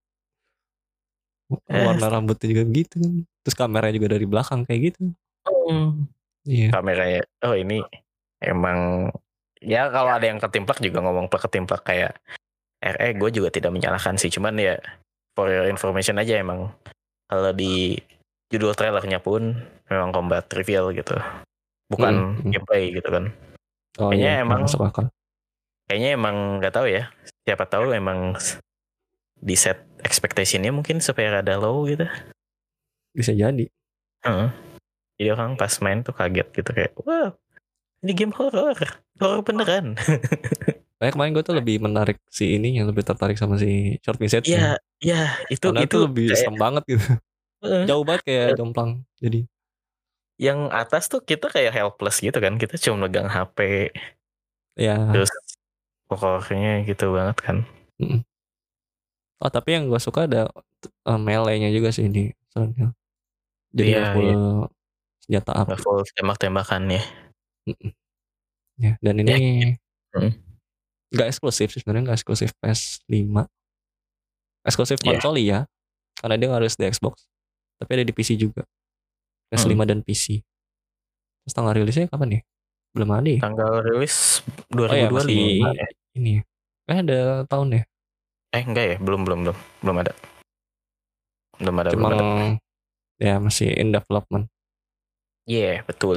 Warna Eh, rambutnya juga begitu. Terus kameranya juga dari belakang kayak gitu. Hmm. Iya. Kameranya, oh ini emang ya kalau ada yang ketimplak juga ngomong ketimplak kayak R E, gue juga tidak menyalahkan sih, cuman ya for your information aja emang kalau di judul trailernya pun memang combat trivial gitu, bukan Mm-mm. gameplay gitu kan. Oh Kayaknya iya, emang masuk akal. kayaknya emang nggak tahu ya, siapa tahu emang di set expectationnya mungkin supaya rada low gitu. Bisa jadi. Heeh. Jadi orang pas main tuh kaget gitu kayak, wah ini game horror, horror beneran. Kayak kemarin gue tuh lebih menarik si ini, yang lebih tertarik sama si short message. Iya, iya itu Karena itu tuh lebih kayak, serem banget gitu. uh, Jauh banget kayak jomplang. Jadi yang atas tuh kita kayak helpless gitu kan, kita cuma megang H P, ya. terus horornya gitu banget kan. Mm-mm. Oh tapi yang gue suka ada uh, melee-nya juga sih di Silent Hill. Jadi Iya, nggak full iya. senjata api. Nggak full tembak-tembakan ya. Mm-mm. Ya, dan ini Ya. Hmm. nggak eksklusif sih sebenarnya, nggak eksklusif P S lima. Eksklusif Iya. konsol ya, karena dia nggak harus di Xbox. Tapi ada di P C juga. P S Hmm. lima dan P C. Terus tanggal rilisnya kapan ya? Belum ada ya? Tanggal rilis Oh ya dua ribu dua puluh lima masih ya. ini ya. Eh ada tahun ya? Eh enggak ya, belum belum belum belum ada. Belum ada Cuma belum ada. ya masih in development. Iya, yeah, betul.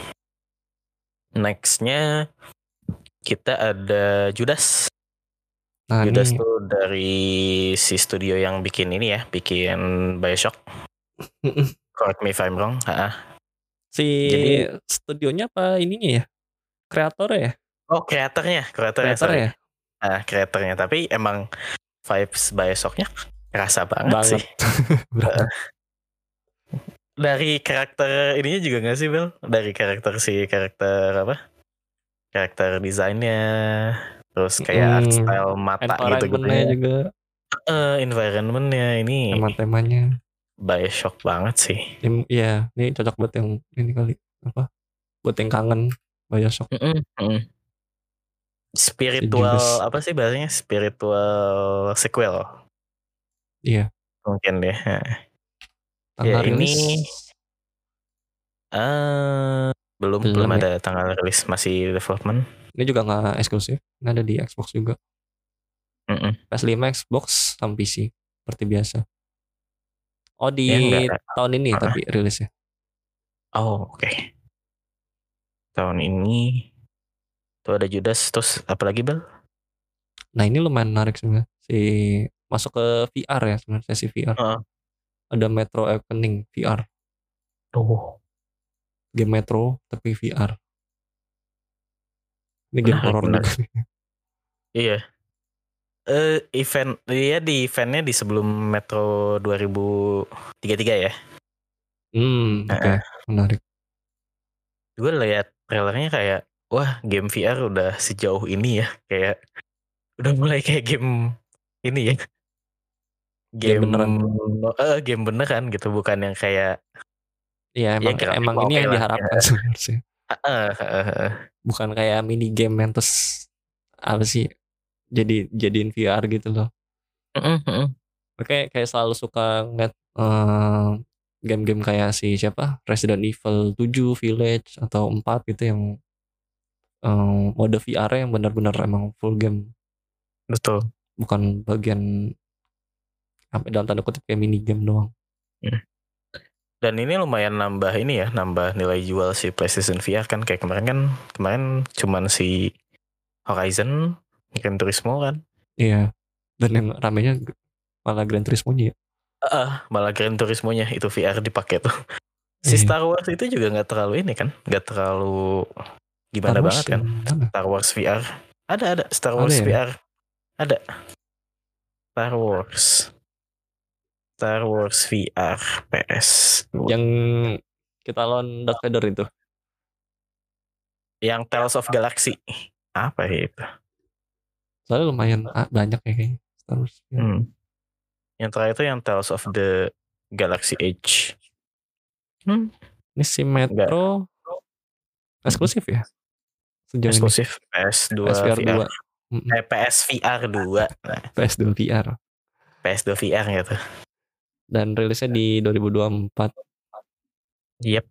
Nextnya kita ada Judas. Nah, Judas ini tuh dari si studio yang bikin ini ya, bikin BioShock. Correct me if I'm wrong. Ha-ha. si Jadi studionya apa ininya ya? Kreatornya ya? oh kreatornya, kreatornya Kreator sorry. ya? Ah, kreatornya, tapi emang vibes BioShocknya kerasa banget, Banget. sih. Uh, dari karakter ininya juga nggak sih Bel? Dari karakter si karakter apa? Karakter desainnya, terus kayak Hmm, art style mata gitu gitu environment-nya juga, uh, environmentnya ini tema-temanya. BioShock banget sih. Iya, ini cocok buat yang ini kali apa? Buat yang kangen BioShock. Mm-mm, mm. Spiritual Si apa sih bahasanya? Spiritual sequel. Iya. Mungkin deh. Tanggal Ya rilis ini uh, belum belum, belum ya? ada tanggal rilis, masih development. Ini juga nggak eksklusif, ini ada di Xbox juga. Mm-mm. P S lima, Xbox, sama P C seperti biasa. Oh di Ya, tahun ini uh-uh. tapi rilisnya. Oh oke. Okay. Tahun ini tuh ada Judas, terus apa lagi Bel? Nah ini lumayan menarik sebenarnya. Si masuk ke V R ya sebenarnya, sesi V R. Uh. Ada Metro Awakening V R. Oh. Game Metro tapi V R. Ini game horror juga. Iya. Eh event dia di eventnya di sebelum Metro dua ribu tiga puluh tiga ya. Hmm, oke, okay. Menarik. Gue lihat trailernya kayak, wah game V R udah sejauh ini ya, kayak udah mulai kayak game ini ya. Game, game beneran. Eh game beneran gitu, bukan yang kayak. Iya emang ya, emang ini okay yang lah, diharapkan ya. sebenarnya. Bukan kayak mini game yang terus apa sih? Jadi jadiin V R gitu loh. Uh-uh. Oke, kayak selalu suka ngeliat uh, game-game kayak si siapa Resident Evil tujuh, Village atau empat gitu yang um, mode V R yang benar-benar emang full game. Betul. Bukan bagian apa dalam tanda kutip kayak mini game doang. Hmm. Dan ini lumayan nambah ini ya, nambah nilai jual si PlayStation V R kan. Kayak kemarin kan, kemarin cuman si Horizon, Gran Turismo kan. Iya. Dan yang ramenya malah Gran Turismo-nya ya. Uh, malah Gran Turismo-nya itu V R dipakai tuh. Si iya. Star Wars itu juga nggak terlalu ini kan, nggak terlalu gimana Star banget kan. Mana? Star Wars V R. Ada ada Star Wars ada ya? V R. Ada. Star Wars. Star Wars V R P S dua. Yang kita lawan Darth Vader itu. Yang Tales of Galaxy. Apa ya itu? Soalnya lumayan banyak ya kayaknya Star Wars. Hmm. Yang terakhir itu yang Tales of the Galaxy Edge. Hmm. Ini si Metro eksklusif ya? Sejauh eksklusif ini. P S dua P S V R V R. dua. Eh, P S V R dua. Nah. P S dua V R. P S dua V R gitu. Dan rilisnya di dua ribu dua puluh empat. Yep.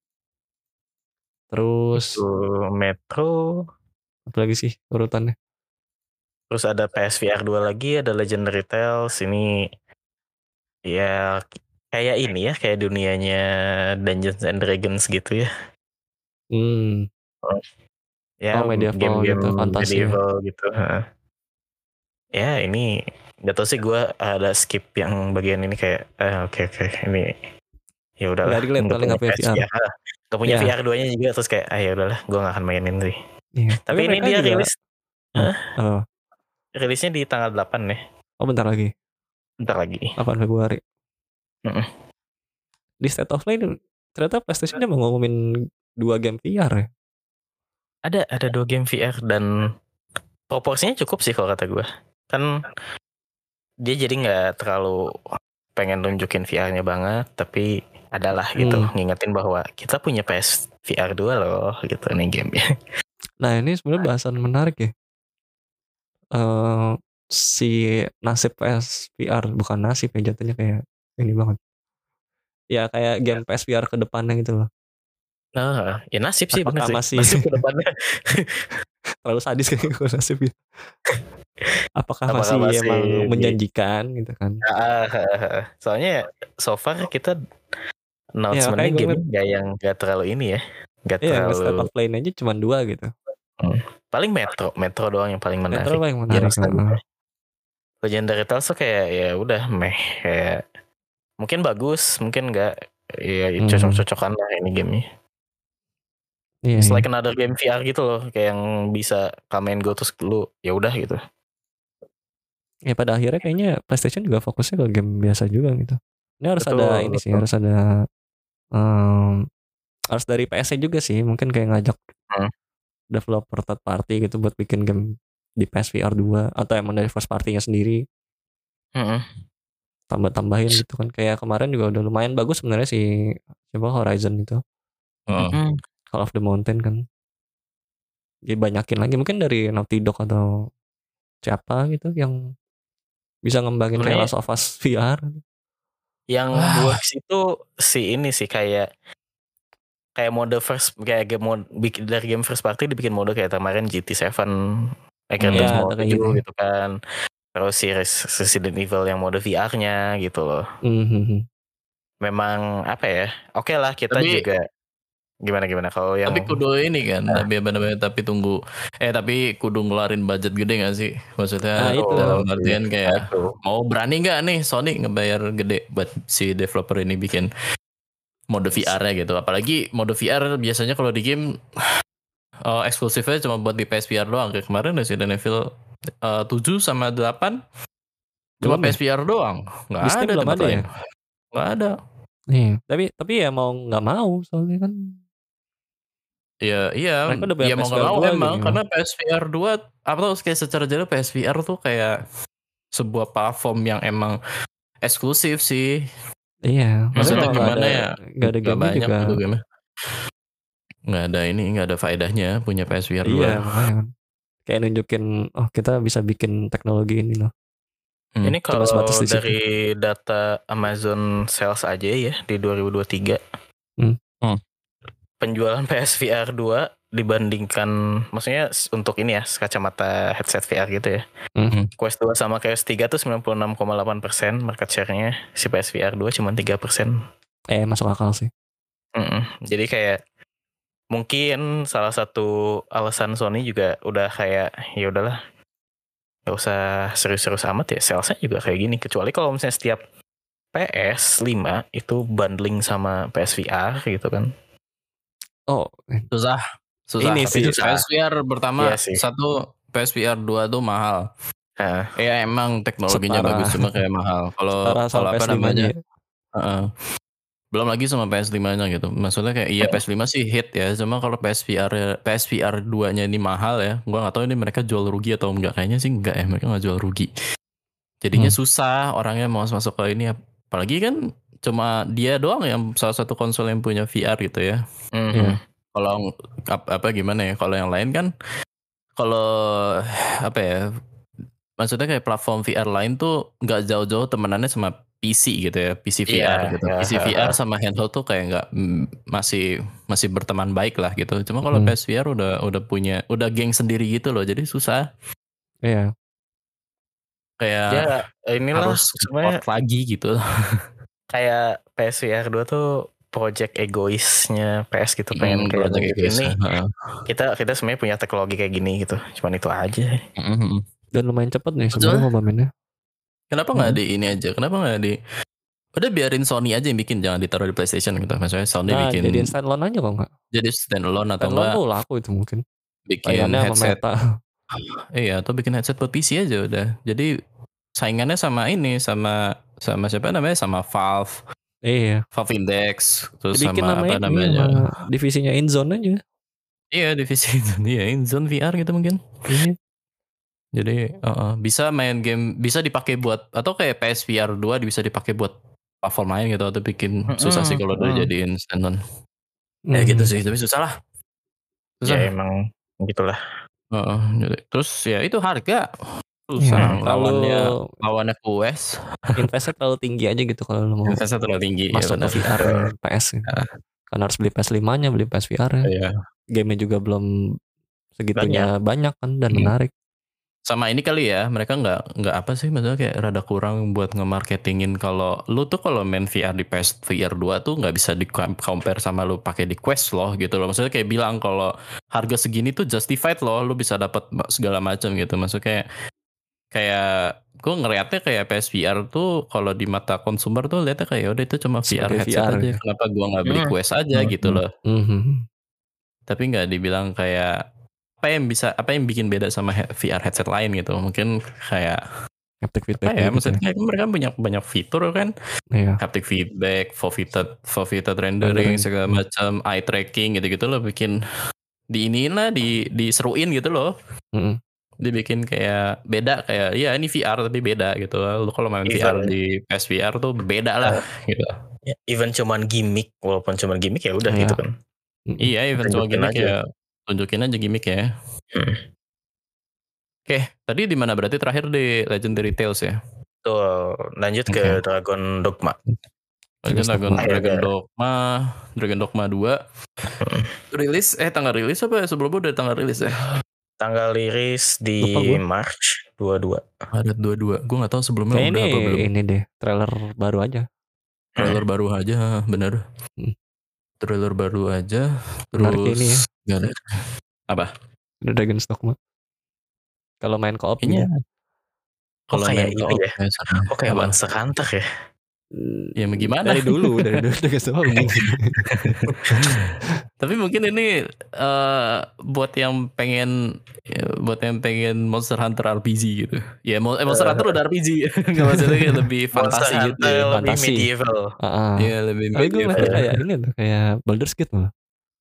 Terus itu Metro. Apa lagi sih urutannya? Terus ada P S V R dua lagi, ada Legendary Tales. Ini ya kayak ini ya, kayak dunianya Dungeons and Dragons gitu ya. Hmm. Oh. Ya, oh, medieval game-game gitu, fantasi medieval ya. gitu. Ya ini gak tau sih, gue ada skip yang bagian ini kayak eh, oke okay, oke okay, ini ya udahlah. Gak punya P S V R. Gak punya ya. V R dua-nya juga, terus kayak ah ya udahlah, gue gak akan mainin sih. Ya. Tapi, Tapi ini dia juga... rilis. Oh. Oh. Rilisnya di tanggal delapan ya. Oh bentar lagi. Bentar lagi. delapan Februari. Uh-uh. Di State of Play ternyata PlayStation mau ngomongin dua game V R ya. Ada ada dua game V R dan proporsinya cukup sih kalau kata gue. Kan dia jadi nggak terlalu pengen nunjukin V R-nya banget, tapi adalah gitu hmm. ngingetin bahwa kita punya P S V R dua loh gitu nih gamenya. Nah ini sebenarnya bahasan menarik ya. Uh, si nasib P S V R bukan nasib ya, jatuhnya kayak ini banget. Ya kayak game P S V R ke depannya gitu loh. Nah, ya nasib sih bener sih. Masih... Nasib ke depannya. Terlalu sadis kayak gue nasib ya. Apakah, Apakah masih, masih emang di... menjanjikan gitu kan? Soalnya so far kita announcement-nya ya, game gak yang gak terlalu ini ya. Gak iya, terlalu. State of Play aja cuma dua gitu. Hmm. Paling Metro, Metro doang yang paling menarik. Metro paling menarik. Ya, Legendary Tales tuh kayak ya udah meh, kayak mungkin bagus, mungkin enggak, ya hmm. cocok-cocokan lah ini gamenya. Iya, It's iya. like another game V R gitu loh, kayak yang bisa come and go terus lu ya udah gitu. Ya pada akhirnya kayaknya PlayStation juga fokusnya ke game biasa juga gitu. Ini harus betul, ada ini betul. sih, harus ada um, harus dari P S-nya juga sih, mungkin kayak ngajak hmm. developer third party gitu buat bikin game di P S V R dua atau emang dari first party-nya sendiri. Hmm. Tambah-tambahin gitu kan. Kayak kemarin juga udah lumayan bagus sebenarnya si coba Horizon itu. Hmm. Call of the Mountain kan. Dibanyakin lagi mungkin dari Naughty Dog atau siapa gitu yang bisa ngembangin kayak Last of Us V R. Yang works itu si ini sih kayak kayak mode first kayak game mode dari game first party dibikin mode kayak kemarin G T tujuh, Gran Turismo tujuh gitu kan. Terus si Resident Evil yang mode V R-nya gitu loh. Mm-hmm. Memang apa ya? Oke okay lah kita tapi, juga gimana gimana kalau yang tapi kudu ini kan nah. tapi benar-benar tapi tunggu eh tapi kudu ngeluarin budget gede nggak sih maksudnya nah, itu dalam artian iya. kayak nah, mau berani nggak nih Sony ngebayar gede buat si developer ini bikin mode V R-nya gitu, apalagi mode V R biasanya kalau di game oh, eksklusifnya cuma buat di P S V R doang, kayak kemarin Resident Evil uh, tujuh sama delapan cuma Belum P S V R doang. Nggak Di Steam ada belum tempat ada lain. ya? Nggak ada. Iya, tapi tapi ya mau nggak mau soalnya kan Ya iya, mereka udah bayar ya mau P S V nggak R mau dua emang gitu. karena P S V R dua apa tuh kayak secara jelas P S V R tuh kayak sebuah platform yang emang eksklusif sih. Iya, Maksudnya kalau nggak gimana ada ya? nggak ada Nggak game banyak juga. gitu game. Nggak ada ini, nggak ada faedahnya punya P S V R dua. Iya, makanya kan. Kayak nunjukin oh kita bisa bikin teknologi ini loh. Hmm. Ini Cuma kalau sebatas di situ. dari data Amazon sales aja ya di dua ribu dua puluh tiga. Hmm. Hmm. Penjualan P S V R dua dibandingkan maksudnya s- untuk ini ya kacamata headset V R gitu ya. Hmm. Quest dua sama Quest tiga tuh sembilan puluh enam koma delapan persen market share-nya. Si P S V R dua cuma tiga persen. Eh masuk akal sih. Mm-mm. Jadi kayak mungkin salah satu alasan Sony juga udah kayak ya udahlah gak usah serius-serius amat ya, salesnya juga kayak gini. Kecuali kalau misalnya setiap P S lima itu bundling sama P S V R gitu kan. Oh, Susah, susah. Ini Tapi sih, P S V R pertama Iya sih. satu, P S V R dua tuh mahal. Nah, Ya emang teknologinya Setara. bagus cuma kayak mahal. Kalau setara kalau sama apa P S lima namanya? ya. Heeh. Belum lagi sama P S lima-nya gitu. Maksudnya kayak iya P S lima sih hit ya. Cuma kalau P S V R P S V R dua-nya ini mahal ya. Gua nggak tahu ini mereka jual rugi atau enggak. Kayaknya sih enggak ya. Mereka nggak jual rugi. Jadinya Hmm. susah orangnya mau masuk ke ini. Apalagi kan cuma dia doang yang salah satu konsol yang punya V R gitu ya. mhm. Iya. Kalau ap- apa gimana ya? Kalau yang lain kan kalau apa ya? Maksudnya kayak platform V R lain tuh nggak jauh-jauh temenannya sama P C gitu ya, P C V R Iya, gitu. ya, P C V R sama handheld tuh kayak nggak mm, masih masih berteman baik lah gitu. Cuma kalau Hmm. P S V R udah udah punya udah geng sendiri gitu loh, jadi susah. Iya. Kayak Ya inilah harus sebenarnya support lagi gitu. kayak P S V R dua tuh project egoisnya P S gitu, pengen Hmm, kayak project nunjukin egois. nih Heeh. kita kita sebenarnya punya teknologi kayak gini gitu. Cuman itu aja. Mhm. Dan lumayan cepet nih Betul. sebenarnya ngomongnya. Kenapa nggak Hmm. di ini aja? Kenapa nggak di udah biarin Sony aja yang bikin, jangan ditaruh di PlayStation gitu. Maksudnya Sony Nah, bikin jadiin standalone aja kok enggak? jadi standalone atau Standalone enggak tuh laku itu mungkin. bikin Saingannya sama headset. Meta. Iya, atau bikin headset buat P C aja udah. Jadi saingannya sama ini, sama sama siapa namanya? Sama Valve, Iya. Valve Index, terus Dibikin sama nama apa ini namanya? sama divisinya InZone aja. Iya, divisi itu. Iya, InZone V R gitu mungkin. Iya. Jadi uh, bisa main game, bisa dipakai buat atau kayak P S V R dua bisa dipakai buat platform lain gitu, atau bikin susah sih kalau udah Mm-mm. jadiin standalone. Ya Hmm. gitu sih, tapi susah lah. Susah. Ya emang gitulah. Heeh, jadi terus ya itu harga Iya, susah kalau lawannya lawannya Quest. investnya terlalu tinggi aja gitu kalau lo mau Investasinya terlalu tinggi ya masuk benar. ke V R P S gitu. Ah. Karena harus beli P S lima-nya, beli P S V R-nya. Iya. Game-nya juga belum segitunya banyak, kan dan Hmm. menarik. Sama ini kali ya, mereka nggak nggak apa sih, maksudnya kayak rada kurang buat nge-marketingin kalau lu tuh kalau main V R di P S V R dua tuh nggak bisa di compare sama lu pakai di Quest loh gitu loh. Maksudnya kayak bilang kalau harga segini tuh justified loh, lu bisa dapat segala macam gitu. Maksudnya kayak kayak gue ngeliatnya kayak P S V R tuh kalau di mata konsumer tuh lihatnya kayak udah itu cuma V R Sebagai headset V R aja. ya. Kenapa gua nggak beli Hmm. Quest aja Hmm. gitu loh. Mhm. Tapi nggak dibilang kayak apa yang bisa apa yang bikin beda sama he- V R headset lain gitu. Mungkin kayak Haptic apa feedback ya, gitu maksudnya ya. kayak mereka banyak banyak fitur kan, Iya. haptic feedback, foveated foveated rendering, Rendering. segala Hmm. macam, eye tracking gitu-gitu loh, bikin diiniin lah, di diseruin gitu loh. Mhm. Dibikin kayak beda, kayak ya ini V R tapi beda gitu. Lu kalau main V R Even- di P S V R tuh beda lah gitu. Ya, even cuman gimmick, walaupun cuman gimmick ya udah Iya. gitu kan. Mhm. Iya, even cuma Tunjukin gimmick aja. ya, tunjukin aja gimmick ya. Hmm. Oke, tadi di mana berarti terakhir di Legendary Tales ya? Tuh, lanjut ke Dragon Dogma. Dragon, Dragon, Dogma. Dragon Dogma, Dragon Dogma dua. Rilis eh tanggal rilis apa ya? Sebelumnya udah tanggal rilis ya? Tanggal rilis di Lupa gua. March dua puluh dua. Maret dua puluh dua. Gue nggak tahu sebelumnya Kayaknya udah ini, apa belum. ini deh, trailer baru aja. Trailer baru aja, bener. Hmm. Trailer baru aja. Menarik Terus ini ya. nggak ada. Apa? The Dragon's Dogma. Kalau main co-op Kayaknya gitu. kalau Oh, kayak main ini co-op ya? kayak sama. Oh kayak Apa? Monster Hunter ya? Ya gimana? Dari dulu, dari dulu Dragon's Dogma begini. Tapi mungkin ini uh, buat yang pengen ya, buat yang pengen Monster Hunter R P G gitu. Ya Mo- eh, Monster Hunter udah R P G, nggak maksudnya kayak lebih Monster fantasi gitu. Hunter Ya. lebih Fantasi. medieval. Heeh. Iya lebih Tapi gue medieval. ngeliatnya kayak ini tuh, kayak Baldur's Gate malah.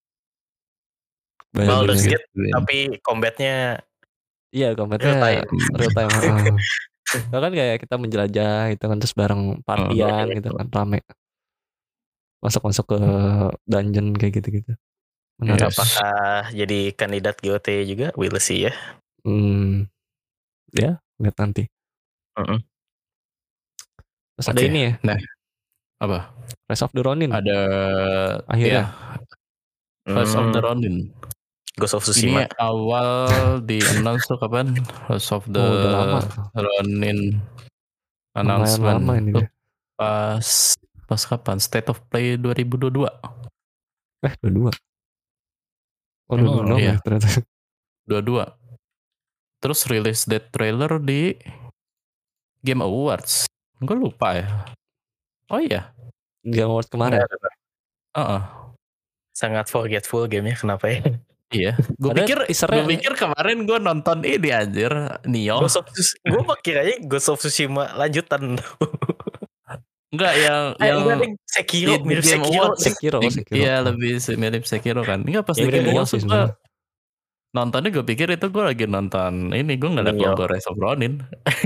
Baldur's Gate, Gate, tapi combatnya Iya, combatnya real time. real time. heeh. Itu kan kayak kita menjelajah gitu kan, terus bareng partian Oh, gitu kan, rame. Masuk-masuk ke dungeon kayak gitu-gitu. Menarik. Yes. apakah jadi kandidat G O T juga? We'll see ya. Hmm, ya, lihat nanti. Mm-mm. Terus ada Oke. ini ya, Nah, apa? Rise of the Ronin. Ada Akhirnya. ya, Rise of the Hmm, Ronin. Ghost of Ini Tsushima. awal di announce tuh kapan? Rise of the Oh, udah lama. Ronin Lumayan announcement. lama ini Tuh dia. pas pas kapan? State of Play dua ribu dua puluh dua. Eh, dua-dua. Oh, Hmm, dua-dua dong iya. ya ternyata. dua puluh dua. Terus rilis that trailer di Game Awards. Gue lupa ya. Oh iya. Game Awards kemarin. Heeh. Sangat forgetful gamenya, kenapa ya? Iya. Gue Padahal pikir teasernya- gue pikir kemarin gue nonton ini anjir Nioh. Ghost of Tsushima. Gue kiranya Ghost of Tsushima lanjutan. Enggak yang Eh, yang enggak deh, Sekiro, di- di mirip Game Sekiro. Awards. Sekiro, Di- Sekiro. Iya Oh. lebih se- mirip Sekiro kan. Enggak pas Ya, di mirip Game Nioh Awards sih gue sebenarnya. nontonnya gue pikir itu gue lagi nonton ini gue nggak ada Nioh. logo Rise of Ronin.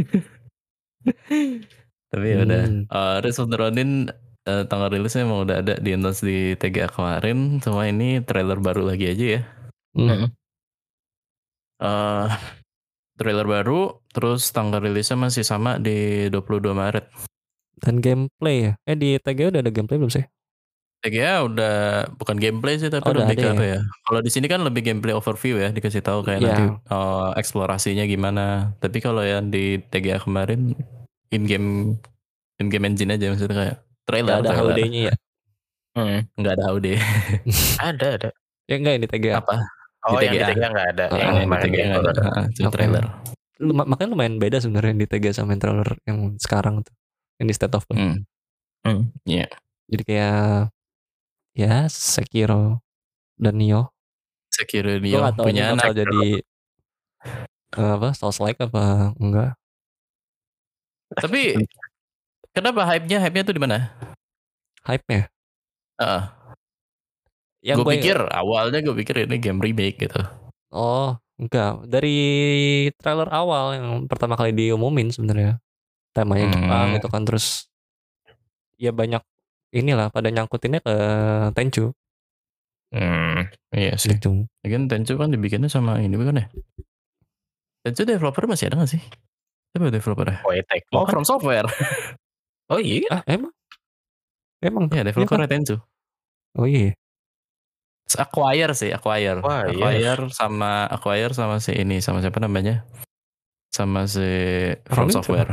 Tapi ya udah. Hmm. Uh, Rise of the Ronin uh, tanggal rilisnya emang udah ada di announce di T G A kemarin. Cuma ini trailer baru lagi aja ya. Hmm. Uh, trailer baru, terus tanggal rilisnya masih sama di dua puluh dua Maret. Dan gameplay ya. Eh, di T G A udah ada gameplay belum sih? T G A udah bukan gameplay sih tapi Oh, udah lebih ke ada apa ya? ya? Kalau di sini kan lebih gameplay overview ya, dikasih tahu kayak Iya. nanti uh, eksplorasinya gimana. Tapi kalau yang di T G A kemarin in game in game engine aja maksudnya kayak trailer. Nggak ada H U trailer. D-nya ya? Hmm. Nggak ada H U D. Ada, ada. Ya enggak ini T G A. Apa? Oh, Di yang di T G A. T G A nggak ada. Ah, yang Yang di kemarin T G A game nggak baru ada. ada. Ah, cuma Oke. trailer. Lu- Makanya lumayan beda sebenarnya di T G A sama yang trailer yang sekarang tuh. Yang di State of Play. Hmm. Hmm. Iya. Jadi kayak ya Sekiro dan Nioh. Sekiro Gue Nioh gak tau ini punya bakal anak. jadi eh, apa Souls-like apa enggak. Tapi kenapa hype-nya? Hype-nya tuh di mana? Hype-nya. Heeh. Yang Gue gue pikir awalnya gue pikir ini game remake gitu. Oh, enggak. Dari trailer awal yang pertama kali diumumin sebenarnya. Temanya Hmm. Jepang gitu kan, terus ya banyak inilah pada nyangkutinnya ke Tenchu Hmm, iya sih. gitu. Lagian Tenchu kan dibikinnya sama ini bukan ya? Tenchu developer masih ada gak sih? Siapa developernya? Oh, Attack. Oh, From Software. Oh iya. Ah, emang? Emang? Ya, developernya Tenchu. Oh iya. Acquire sih, Acquire. Wah, iya. Acquire sama Acquire sama si ini, sama siapa namanya? Sama si From Ronin Software.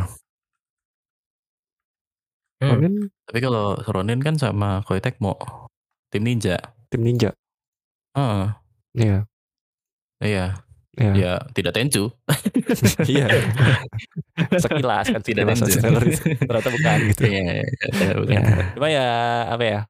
Hmm. Ronin Tapi kalau Ronin kan sama Koei Tecmo, tim ninja. tim ninja. Heeh. Iya. Iya. Iya. Ya, tidak Tenchu. Iya. Sekilas kan Tidak sekilas Tenchu. trailer ternyata bukan gitu. Iya, iya, iya, bukan. Ya, cuma ya apa ya?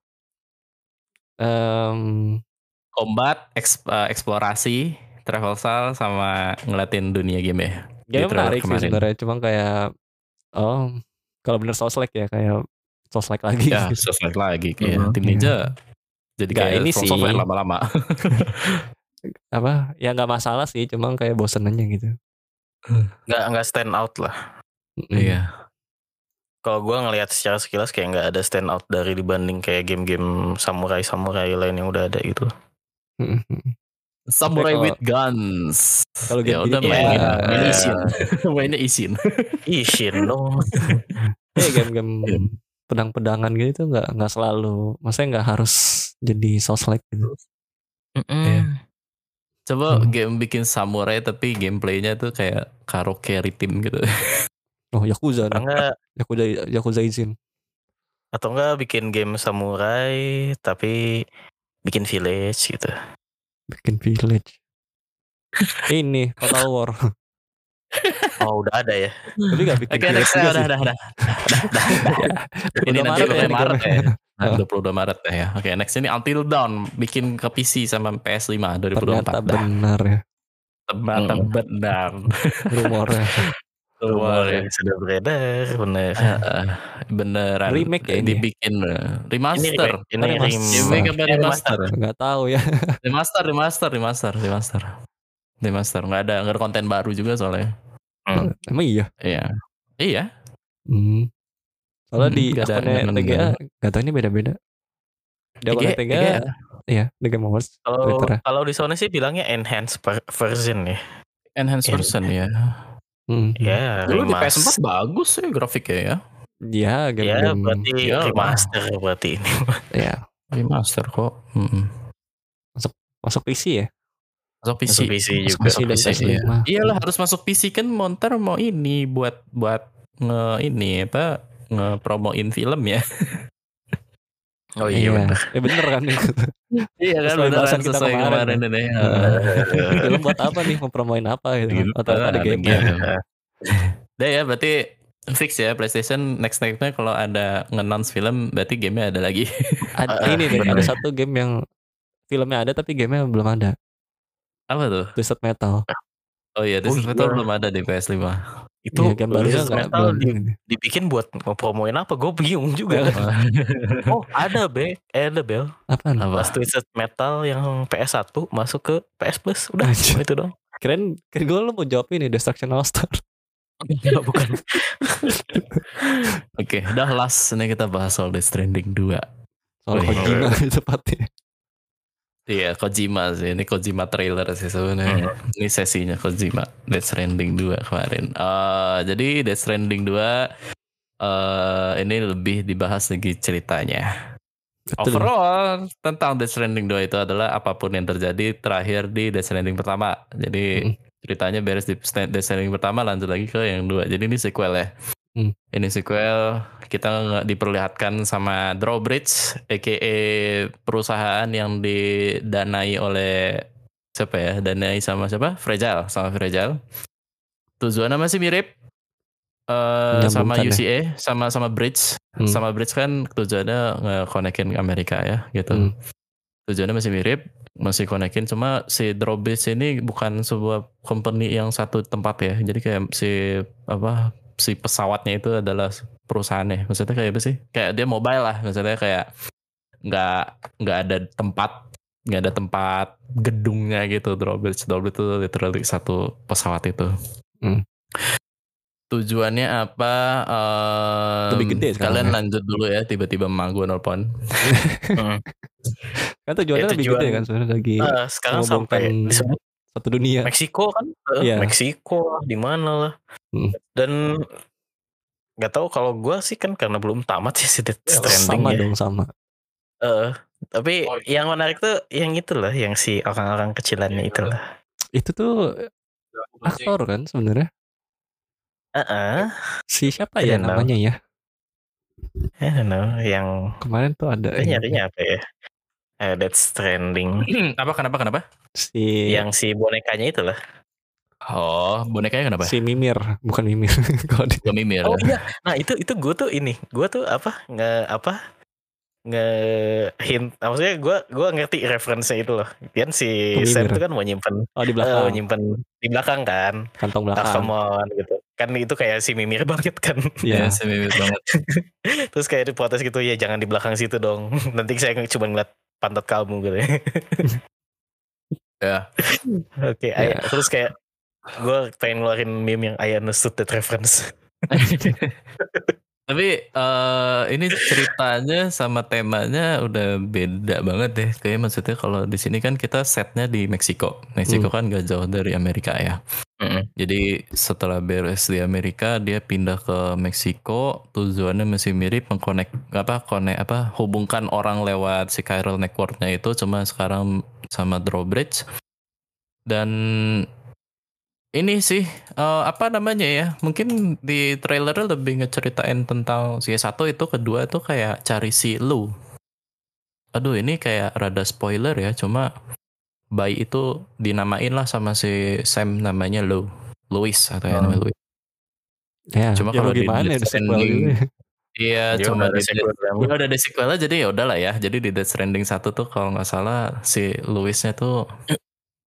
Em, Combat, eks- eh, eksplorasi, traversal sama ngeliatin dunia game ya. Di game trailer menarik sih kemarin. sebenarnya, cuma kayak oh kalau bener Souls-like ya kayak Souls-like lagi. Ya, gitu. sesuai lagi kayak Mhm. tim ninja. Jadi Nggak, kayak ini From sih. Software lama-lama. Apa? Ya nggak masalah sih, cuma kayak bosen aja gitu. Nggak nggak stand out lah. Mm-mm. Iya. Kalau gue ngelihat secara sekilas kayak nggak ada stand out dari dibanding kayak game-game samurai samurai lain yang udah ada gitu. Mm-mm. Samurai Tapi kalau- with guns. kalau ya game udah gini main, kayak- main isin. Mainnya isin. Ishin dong. Kayak game-game pedang-pedangan gitu tuh nggak nggak selalu, maksudnya nggak harus jadi Souls-like gitu. Mm-mm. Coba Hmm. game bikin samurai tapi gameplaynya tuh kayak karaoke rhythm gitu. Oh, Yakuza Atau nih. enggak Yakuza Yakuza izin. atau enggak bikin game samurai tapi bikin village gitu. Bikin village. Ini Total War. Oh udah ada ya. Tapi gak bikin Oke, village next juga udah, sih. udah, udah, udah. Ini Udah nanti Maret ya, pokoknya ini Maret game. ya. Nah, dua puluh dua Maret ya. Oke, next ini Until Dawn bikin ke P C sama P S lima dua ribu dua puluh empat. Ternyata Dah. benar ya. tebak-tebak dan rumornya. Rumor rumor ya. yang sudah beredar, bener. Heeh, beneran Remake ya ini ya? dibikin eh, Ini remaster. remake, ini Oh, remaster. remaster. Remake apa Eh, remaster? Nggak tahu ya. Remaster, remaster, remaster, remaster. Remaster nggak ada nggak ada konten baru juga soalnya. Hmm. Emang iya. Iya. Iya. Hmm. Soalnya Hmm, di nggak ada- akunnya nggak ada T G A baru. nggak tahu ini beda-beda. Di akunnya T G A, T G A. iya, The Game Awards. Kalau Twitternya. kalau di Sony sih bilangnya enhanced per- version ya. Enhanced Iya. version ya. Hmm. Ya, Dulu di P S remaster. empat bagus ya grafiknya ya. Ya, Ya, game-game. berarti Ya, remaster berarti ini. Ya, Remaster kok. Mm-mm. masuk P C ya. Masuk P C. Masuk P C Masuk juga. Masuk dan P C, P S iya. lima. Iyalah harus masuk P C kan Monster mau ini buat buat nge ini apa ngepromoin film ya. Oh iya bener. Ya bener kan itu. Iya kan Sesuai beneran bahasan kita sesuai kemarin, kemarin kan? ini. Film buat apa nih, mau promoin apa gitu. Gitu, Atau ada ada game. game. Udah ya berarti fix ya PlayStation next nextnya kalau ada nge-announce film berarti gamenya ada lagi. Ada, Ah, ini deh, bener. ada satu game yang filmnya ada tapi gamenya belum ada. Apa tuh? Twisted Metal. Oh iya, Oh Twisted Metal iya. belum ada di P S lima. Itu Iya, game barunya Twisted nggak Metal belum di- ini. dibikin buat ngepromoin apa? Gue bingung juga. Oh ada be, eh, ada Bel. Apaan? Apa? Pas Twisted Metal yang P S satu masuk ke P S Plus, udah Anjir. cuma itu dong. Keren, keren gue lu mau jawab ini Destruction All Star. Enggak, bukan. Oke, udah last ini kita bahas soal Death Stranding dua. Soal Wih. Kojima tepatnya. Iya, Kojima sih. Ini Kojima trailer sih sebenarnya. Ini sesinya Kojima Death Stranding dua kemarin. Eh, jadi Death Stranding dua eh ini lebih dibahas lagi ceritanya. Betul. Overall tentang Death Stranding dua itu adalah apapun yang terjadi terakhir di Death Stranding pertama. Jadi Mm. ceritanya beres di Death Stranding pertama lanjut lagi ke yang dua. Jadi ini sequel ya. Mm. Ini sequel kita nggak diperlihatkan sama Drawbridge aka perusahaan yang didanai oleh siapa ya? Danai sama siapa? Fragile, sama Fragile. Tujuannya masih mirip. Uh, sama Menyambungkan U C A, sama sama Bridge, Hmm. sama Bridge kan tujuannya nge-connectin ke Amerika ya, gitu. Hmm. Tujuannya masih mirip, masih connectin, cuma si Drawbridge ini bukan sebuah company yang satu tempat ya. Jadi kayak si apa si pesawatnya itu adalah perusahaannya. Maksudnya kayak apa sih? Kayak dia mobile lah, maksudnya kayak nggak nggak ada tempat, nggak ada tempat gedungnya gitu. Drawbridge, Drawbridge itu literally satu pesawat itu. Hmm. Tujuannya apa? Um, Lebih gede sekarang kalian ya. lanjut dulu ya. Tiba-tiba emang gue nelpon. Hmm. Kan tujuannya Ya, lebih tujuan- gede kan sebenarnya lagi Eh, sekarang menghubungkan sampai disebut satu dunia. Meksiko kan? Eh, Iya. Meksiko lah, di mana lah. Hmm. Dan nggak tahu kalau gue sih kan karena belum tamat sih si Death Stranding Sama ya. dong sama. Eh, tapi yang menarik tuh yang itulah, yang si orang-orang kecilannya itulah. Itu tuh aktor kan sebenarnya. Heeh. Si siapa I ya don't know. namanya ya? I don't know, yang Kemarin tuh ada eh, nyarinya apa ya? Eh, Death Stranding. apa? Kenapa? Kenapa? si Yang si bonekanya itulah. Oh, bonekanya kenapa? si Mimir, bukan Mimir. Kalau di Gue mimir. Oh iya, nah itu itu gue tuh ini, gue tuh apa nge apa nge hint, maksudnya gue gue ngerti referensinya itu loh. Kan si Ke Sam Mimir. tuh kan mau nyimpen, Oh di eh, belakang, nyimpen di belakang kan, kantong ah, belakang. come on gitu. Kan itu kayak si Mimir banget kan. Iya. Ya, saya mimir banget. Terus kayak diprotes gitu, ya jangan di belakang situ dong. Nanti saya cuma ngeliat pantat kamu gitu. Ya. Oke, Ya. I- terus kayak gue pengen ngeluarin meme yang I understood that reference. Tapi eh, ini ceritanya sama temanya udah beda banget deh. Kayak maksudnya kalau di sini kan kita setnya di Meksiko. Meksiko kan gak jauh dari Amerika ya. Jadi setelah beres di Amerika dia pindah ke Meksiko. Tujuannya masih mirip mengkonek apa konek apa hubungkan orang lewat si chiral networknya itu, cuma sekarang sama Drawbridge. Dan ini sih eh, apa namanya ya? Mungkin di trailernya lebih ngeceritain tentang si satu itu, kedua itu kayak cari si Lou. Aduh ini kayak rada spoiler ya, cuma bayi itu dinamain lah sama si Sam namanya Lou. Louis atau ya namanya Louis. Ya, Cuma ya kalau mau di gimana ya Death udah sequel Stranding, juga. iya Ya cuma udah ada di sequel Death- kan. ya udah ada sequelnya jadi ya udahlah ya. Jadi di Death Stranding satu tuh kalau nggak salah si Louisnya tuh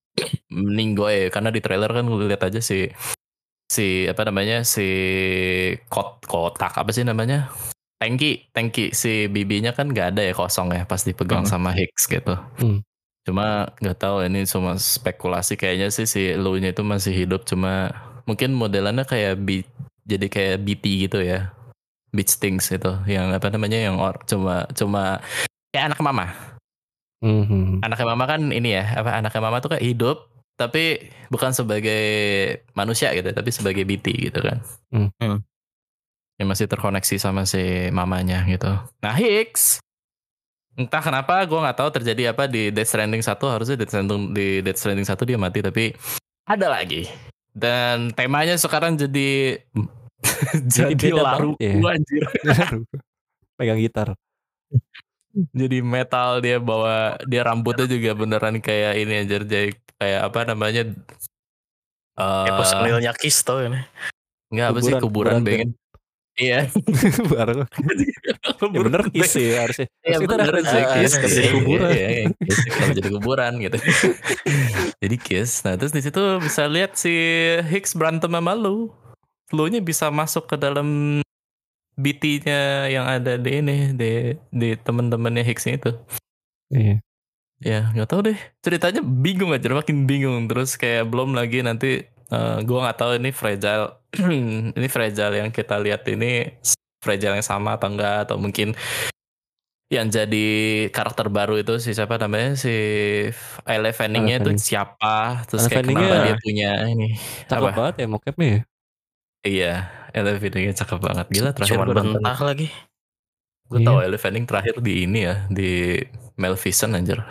meninggoy karena di trailer kan lu lihat aja si si apa namanya si kot kotak apa sih namanya tangki tangki si bibinya kan nggak ada ya, kosong ya pas dipegang Hmm. sama Hicks gitu. Hmm. Cuma nggak tahu ini cuma spekulasi, kayaknya sih si Lou-nya itu masih hidup, cuma mungkin modelannya kayak B, jadi kayak B T gitu ya, Beach Things itu yang apa namanya yang or, cuma cuma kayak anak mama. Hmm. Anaknya mama kan ini ya, apa anaknya mama tuh kayak hidup tapi bukan sebagai manusia gitu, tapi sebagai B T gitu kan. Hmm. Hmm. Yang masih terkoneksi sama si mamanya gitu. Nah Hicks, entah kenapa gue nggak tahu terjadi apa di Death Stranding satu, harusnya Death Stranding di Death Stranding satu dia mati, tapi ada lagi. Dan temanya sekarang jadi Jadi jadi beda laru banget ya. anjir. Pegang gitar. Jadi metal, dia bawa, dia rambutnya juga beneran kayak ini anjir, jadi kayak apa namanya Kayak eh personilnya Kiss tau ini. nggak apa sih, Kuburan, kuburan kuburan pengen. Iya. Bareng. Ya bener Kiss sih harusnya. Iya Harusnya itu bener referensi sih, Ah, Kiss Kiss. kan jadi Iya, kuburan. iya, iya, Kiss kalau jadi kuburan gitu. Jadi Kiss. Nah terus di situ bisa lihat si Hicks berantem sama Lou. Lou-nya bisa masuk ke dalam B T-nya yang ada di ini, di di teman-temannya Hicks itu. Iya. Ya nggak tahu deh, ceritanya bingung aja, makin bingung. Terus kayak belum lagi nanti uh, gue nggak tahu ini fragile ini fragile yang kita lihat ini fragile yang sama atau enggak, atau mungkin yang jadi karakter baru itu si siapa namanya, si Elle Fanning-nya itu siapa, terus Elle kayak kenapa Fanning-nya dia punya ini cakep apa? banget ya mocapnya ya. Iya, Elle Fanning-nya cakep banget, gila. Terakhir Cuman gue nonton, bentar lagi. gue Iya. tahu Elle Fanning terakhir di ini ya, di Maleficent anjir.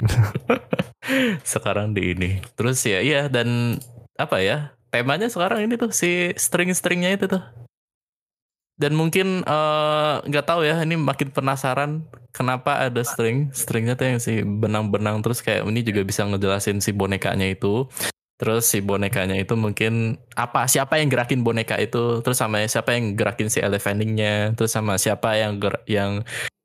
Sekarang di ini. Terus ya iya, dan apa ya, temanya sekarang ini tuh si string-stringnya itu tuh. Dan mungkin nggak uh, tahu ya, ini makin penasaran kenapa ada string stringnya tuh yang si benang-benang, terus kayak ini juga bisa ngejelasin si bonekanya itu. Terus si bonekanya itu mungkin apa, siapa yang gerakin boneka itu, terus sama siapa yang gerakin si Elle Fanning-nya, terus sama siapa yang ger- yang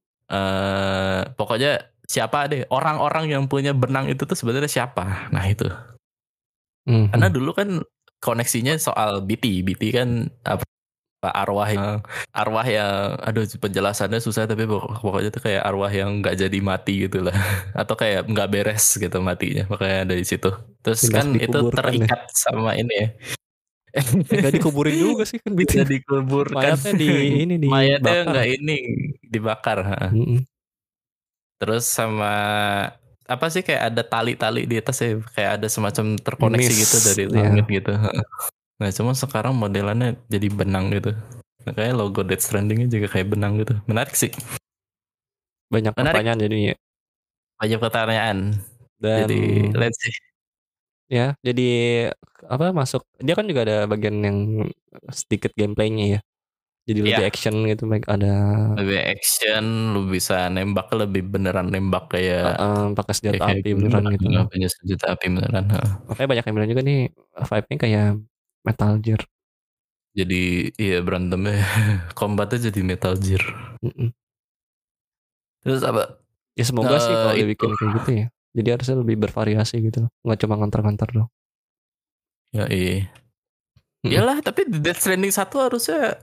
uh, pokoknya siapa deh orang-orang yang punya benang itu tuh sebenarnya siapa. Nah itu. Mm-hmm. Karena dulu kan koneksinya soal B T, B T kan apa, arwah yang arwah yang aduh penjelasannya susah, tapi pokoknya tuh kayak arwah yang nggak jadi mati gitu lah, atau kayak nggak beres gitu matinya, makanya ada di situ. Terus Pindah kan itu terikat ya sama ini ya. Nggak dikuburin juga sih kan, bisa dikubur kan, mayatnya di ini di mayatnya nggak ini dibakar. Mm-hmm. Terus sama apa sih, kayak ada tali-tali di atas ya, kayak ada semacam terkoneksi Miss, gitu dari langit yeah. gitu. Nah cuma sekarang modelannya jadi benang gitu. Nah, kayak logo Death Stranding-nya juga kayak benang gitu. Menarik sih. Banyak Menarik. Pertanyaan jadinya. Banyak pertanyaan. Dan jadi let's see. Ya, jadi apa masuk. Dia kan juga ada bagian yang sedikit gameplaynya ya. Jadi lebih yeah. action gitu, baik ada lebih action, lu bisa nembak lebih beneran nembak kayak uh, uh, pakai senjata kayak api beneran, beneran gitu. Punya senjata api beneran. Makanya banyak yang bilang juga nih vibe-nya kayak Metal Gear. Jadi iya berantemnya combatnya jadi Metal Gear. Mm-mm. Terus apa? Ya semoga uh, sih kalau dibikin kayak gitu ya. Jadi harusnya lebih bervariasi gitu, nggak cuma ngantar-ngantar dong. Ya iya. Mm-mm. Yalah, tapi di Death Stranding satu harusnya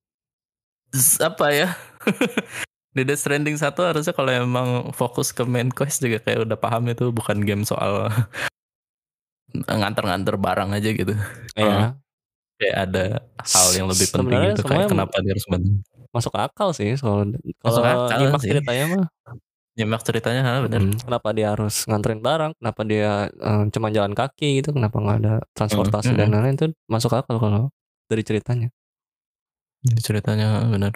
apa ya? Di Death Stranding satu harusnya kalau emang fokus ke main quest juga kayak udah paham itu bukan game soal nganter-nganter barang aja gitu. Iya. Kayak ada hal yang lebih penting sebenarnya gitu, kayak kenapa dia harus bantu. Masuk akal sih soal kalau nyimak ceritanya mah. Nyimak ceritanya ha, benar. Hmm, kenapa dia harus nganterin barang? Kenapa dia um, cuma jalan kaki gitu? Kenapa nggak ada transportasi hmm, dan lain-lain itu masuk akal kalau dari ceritanya. Dari ceritanya benar.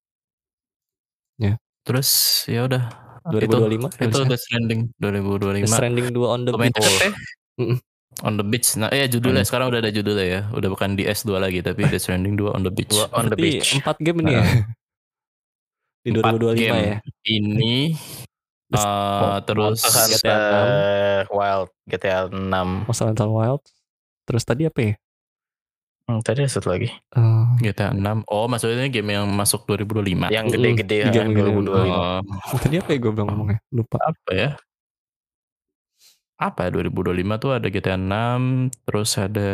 Ya. Terus ya udah. dua ribu dua puluh lima itu Death Stranding dua ribu dua puluh lima. Death Stranding dua on the beach. Oh. On the beach. Nah, ya judulnya hmm. sekarang udah ada judulnya ya. Udah bukan di S dua lagi tapi Death Stranding dua on the beach. dua on the beach. empat game ini ya. Di dua ribu dua puluh lima game ya. Ini uh, terus G T A enam Wild, G T A enam Monster Hunter Wild. Terus tadi apa ya? Hmm, tadi ada satu lagi. Uh, G T A enam. Oh, maksudnya game yang masuk dua ribu dua puluh lima. Yang gede-gede ya, dua ribu dua puluh lima. Oh. Tadi apa ya gue bilang ngomongnya? Lupa. Apa ya? apa dua ribu dua puluh lima tuh ada G T A enam, terus ada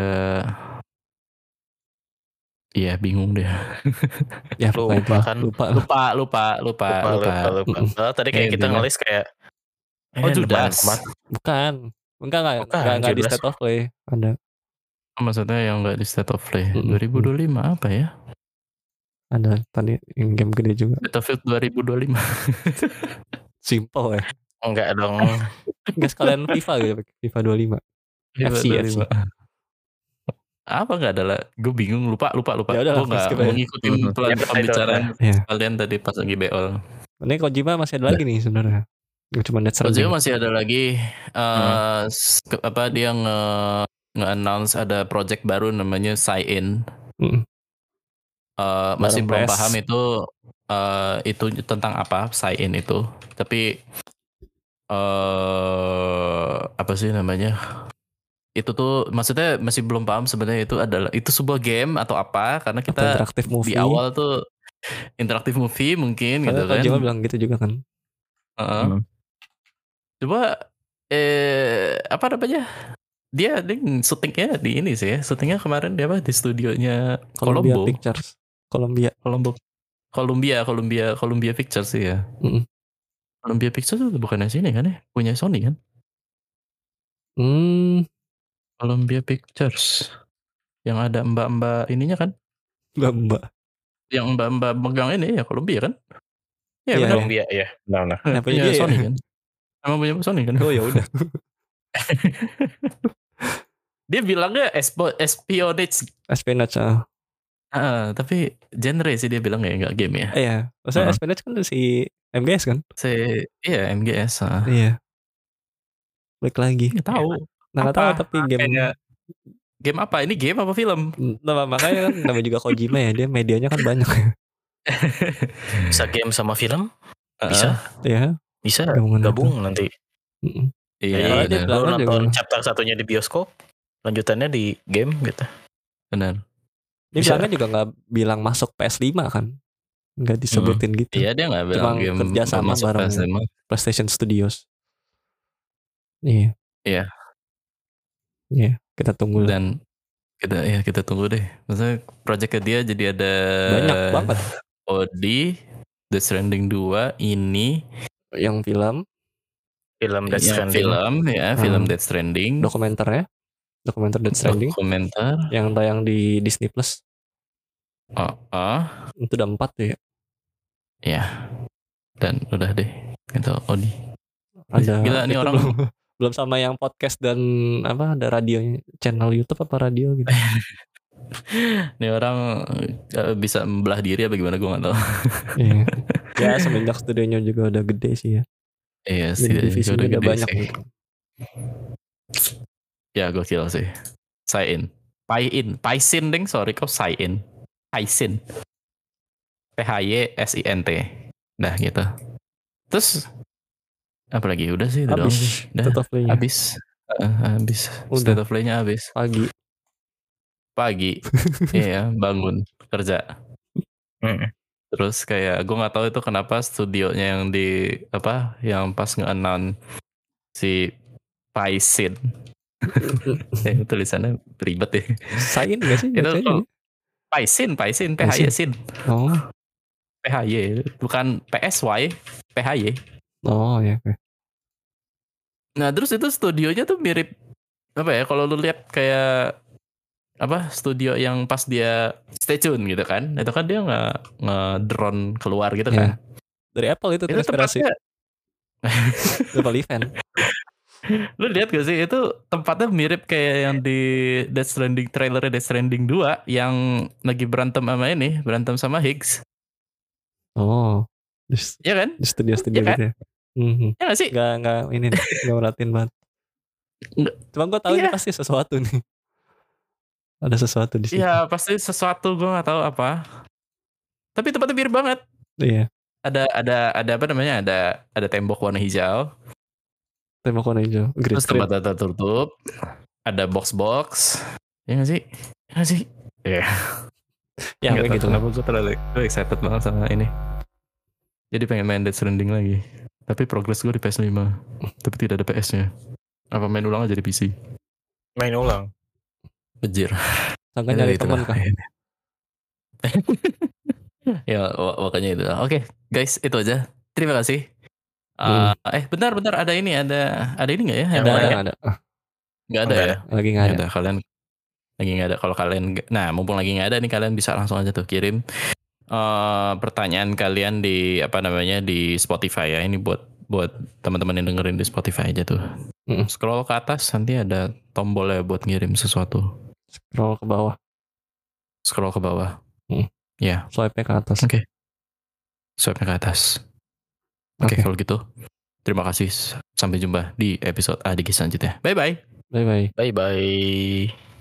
iya bingung deh. Ya lupa kan lupa lupa lupa lupa lupa lupa lupa, lupa. Oh, tadi kayak Eh, kita intinya. ngelis kayak Oh, eh, Judas. kemana- bukan enggak enggak Bukan, enggak, enggak di Judas. State of Play ada. Oh, maksudnya yang nggak di State of Play. Mm-mm. dua ribu dua puluh lima apa ya? Ada tadi yang game gede juga. Battlefield dua ribu dua puluh lima. Simple ya. enggak dong. Enggak sekalian FIFA gitu, FIFA dua puluh lima. F C, F C. Apa nggak ada lah? Gue bingung, lupa lupa lupa. Ya udah, Gue nggak skip aja. mengikuti Mhm. pelan Ya, itu pembicaraan Iya. kalian tadi pas lagi B O L. Ini Kojima masih ada lagi nih sebenarnya. Gak cuma Death Stranding. Kojima masih ada lagi uh, hmm. apa dia nge nge-announce ada project baru namanya Sign-In. Mm. Uh, masih belum P S. paham itu uh, itu tentang apa Sign-In itu. Tapi uh, apa sih namanya? Itu tuh maksudnya masih belum paham sebenarnya itu adalah itu sebuah game atau apa karena kita interaktif movie. di awal tuh interaktif movie mungkin karena gitu kan. Kojima bilang gitu juga kan. Uh-uh. Hmm. Coba eh apa namanya? Dia dia syutingnya di ini sih ya. Syutingnya kemarin dia apa di studionya Columbia Colombo. Pictures. Columbia. Colombo. Columbia, Columbia, Columbia Pictures sih ya. Mm-mm. Columbia Pictures itu bukannya sini kan ya? Punya Sony kan? Hmm. Columbia Pictures. Yang ada mbak-mbak ininya kan? Mbak-mbak. Yang mbak-mbak megang ini ya Columbia kan? Ya, ya Columbia ya. Nah, nah. Nah, punya punya Sony ya? kan? Emang punya Sony kan? Oh ya udah. Dia bilangnya espo, espionage. Espionage. Ah. Uh, tapi genre sih dia bilang ya, nggak game ya. Iya. Maksudnya Uh-huh. espionage kan si M G S kan? Si iya M G S. Uh. Iya. Balik lagi. Nggak tahu. Nah, nggak tahu tapi game. Kayaknya, game apa? Ini game apa film? Nah, makanya kan namanya juga Kojima ya, dia medianya kan banyak. Bisa game sama film? Uh-uh. Bisa. Iya. Bisa Gabungan gabung itu. nanti. Mm-mm. Iya, Jadi benar. lu nonton juga. chapter satunya di bioskop, lanjutannya di game gitu. Benar. Dia Bisa. bilangnya juga nggak bilang masuk P S lima kan, nggak disebutin hmm. gitu. Iya dia nggak bilang Cuma game kerja sama bareng P S lima. PlayStation Studios. Iya. Iya. Iya. Kita tunggu. Dan kita ya kita tunggu deh. Maksudnya projectnya dia jadi ada banyak banget. Odi, Death Stranding dua ini. Yang film. Film Death Ya, Stranding. film ya, Hmm. film Death Stranding. Dokumenter ya. Dokumenter Death Stranding. Dokumenter. Yang tayang di Disney Plus. Oh, oh. Itu udah empat tuh ya. Ya. Dan udah deh. Gitu Odi. Ada. Gila nih orang. Belum, belum sama yang podcast dan apa ada radionya, channel YouTube apa radio gitu. Nih orang uh, bisa membelah diri apa gimana gue nggak tahu. Iya. Ya semenjak studionya juga udah gede sih ya. Iya sih. Divisinya udah, udah banyak sih. gitu. Ya gokil sih. Sign-In. Pie-in. Pie-sin deng. Sorry kok Sign-In. Pie-sin. P H Y S I N T. Nah gitu. Terus apa lagi? Udah sih. Udah Habis. sih. Udah. State of Play-nya. Habis. Uh, habis. Udah. State of Play-nya habis. Pagi. Pagi. Iya bangun. Kerja. Mm. Terus kayak gue nggak tahu itu kenapa studionya yang di apa yang pas nge-announce si Paisin. eh, tulisannya ribet ya. Sain gak sih? Itu oh, Paisin, Paisin, P H Y Sin. Oh. P H Y bukan P S Y, P H Y. Oh ya. Okay. Nah terus itu studionya tuh mirip apa ya? Kalau lu lihat kayak apa studio yang pas dia stay tune gitu kan, itu kan dia nggak nge-drone keluar gitu kan. Yeah. Dari Apple itu, itu terinspirasi. Apple event. Lu lihat gak sih itu tempatnya mirip kayak yang di Death Stranding trailer Death Stranding dua yang lagi berantem sama ini, berantem sama Higgs. Oh. Iya kan? Di studio-studio ya kan? gitu ya. Mm-hmm. Ya gak sih? Gak, gak ini gak merhatiin banget. Cuma gue tahu iya. ini pasti sesuatu nih. Ada sesuatu di situ. Iya pasti sesuatu, gue nggak tahu apa. Tapi tempatnya mirip banget. Iya. Ada ada ada apa namanya? Ada ada tembok warna hijau. Tembok warna hijau. Green Terus tempatnya tertutup. Ada box-box. Ya nggak sih? Ya nggak sih? Iya. Ya kayak gitu. Kenapa gue terlalu excited banget sama ini. Jadi pengen main Death Stranding lagi. Tapi progress gue di P S lima. Tapi tidak ada P S-nya. Apa main ulang aja di P C? Main ulang. Bejir. Sangka nyari teman kan. Ya makanya itu. Oke guys, itu aja. Terima kasih. Uh, hmm. Eh bentar-bentar ada ini ada ada ini nggak ya? Ada ada ada. Nggak ada ya? Lagi nggak ada. ada. Kalian lagi nggak ada. Kalau kalian, nah mumpung lagi nggak ada nih, kalian bisa langsung aja tuh kirim uh, pertanyaan kalian di apa namanya di Spotify ya. Ini buat buat teman-teman yang dengerin di Spotify aja tuh. Mm. Scroll ke atas nanti ada tombolnya buat ngirim sesuatu. Scroll ke bawah. Scroll ke bawah. Mm. Ya. Yeah. Swipe ke atas. Oke. Okay. Swipe ke atas. Oke, okay, okay. Kalau gitu terima kasih. Sampai jumpa di episode A D G selanjutnya. Bye bye. Bye bye. Bye bye.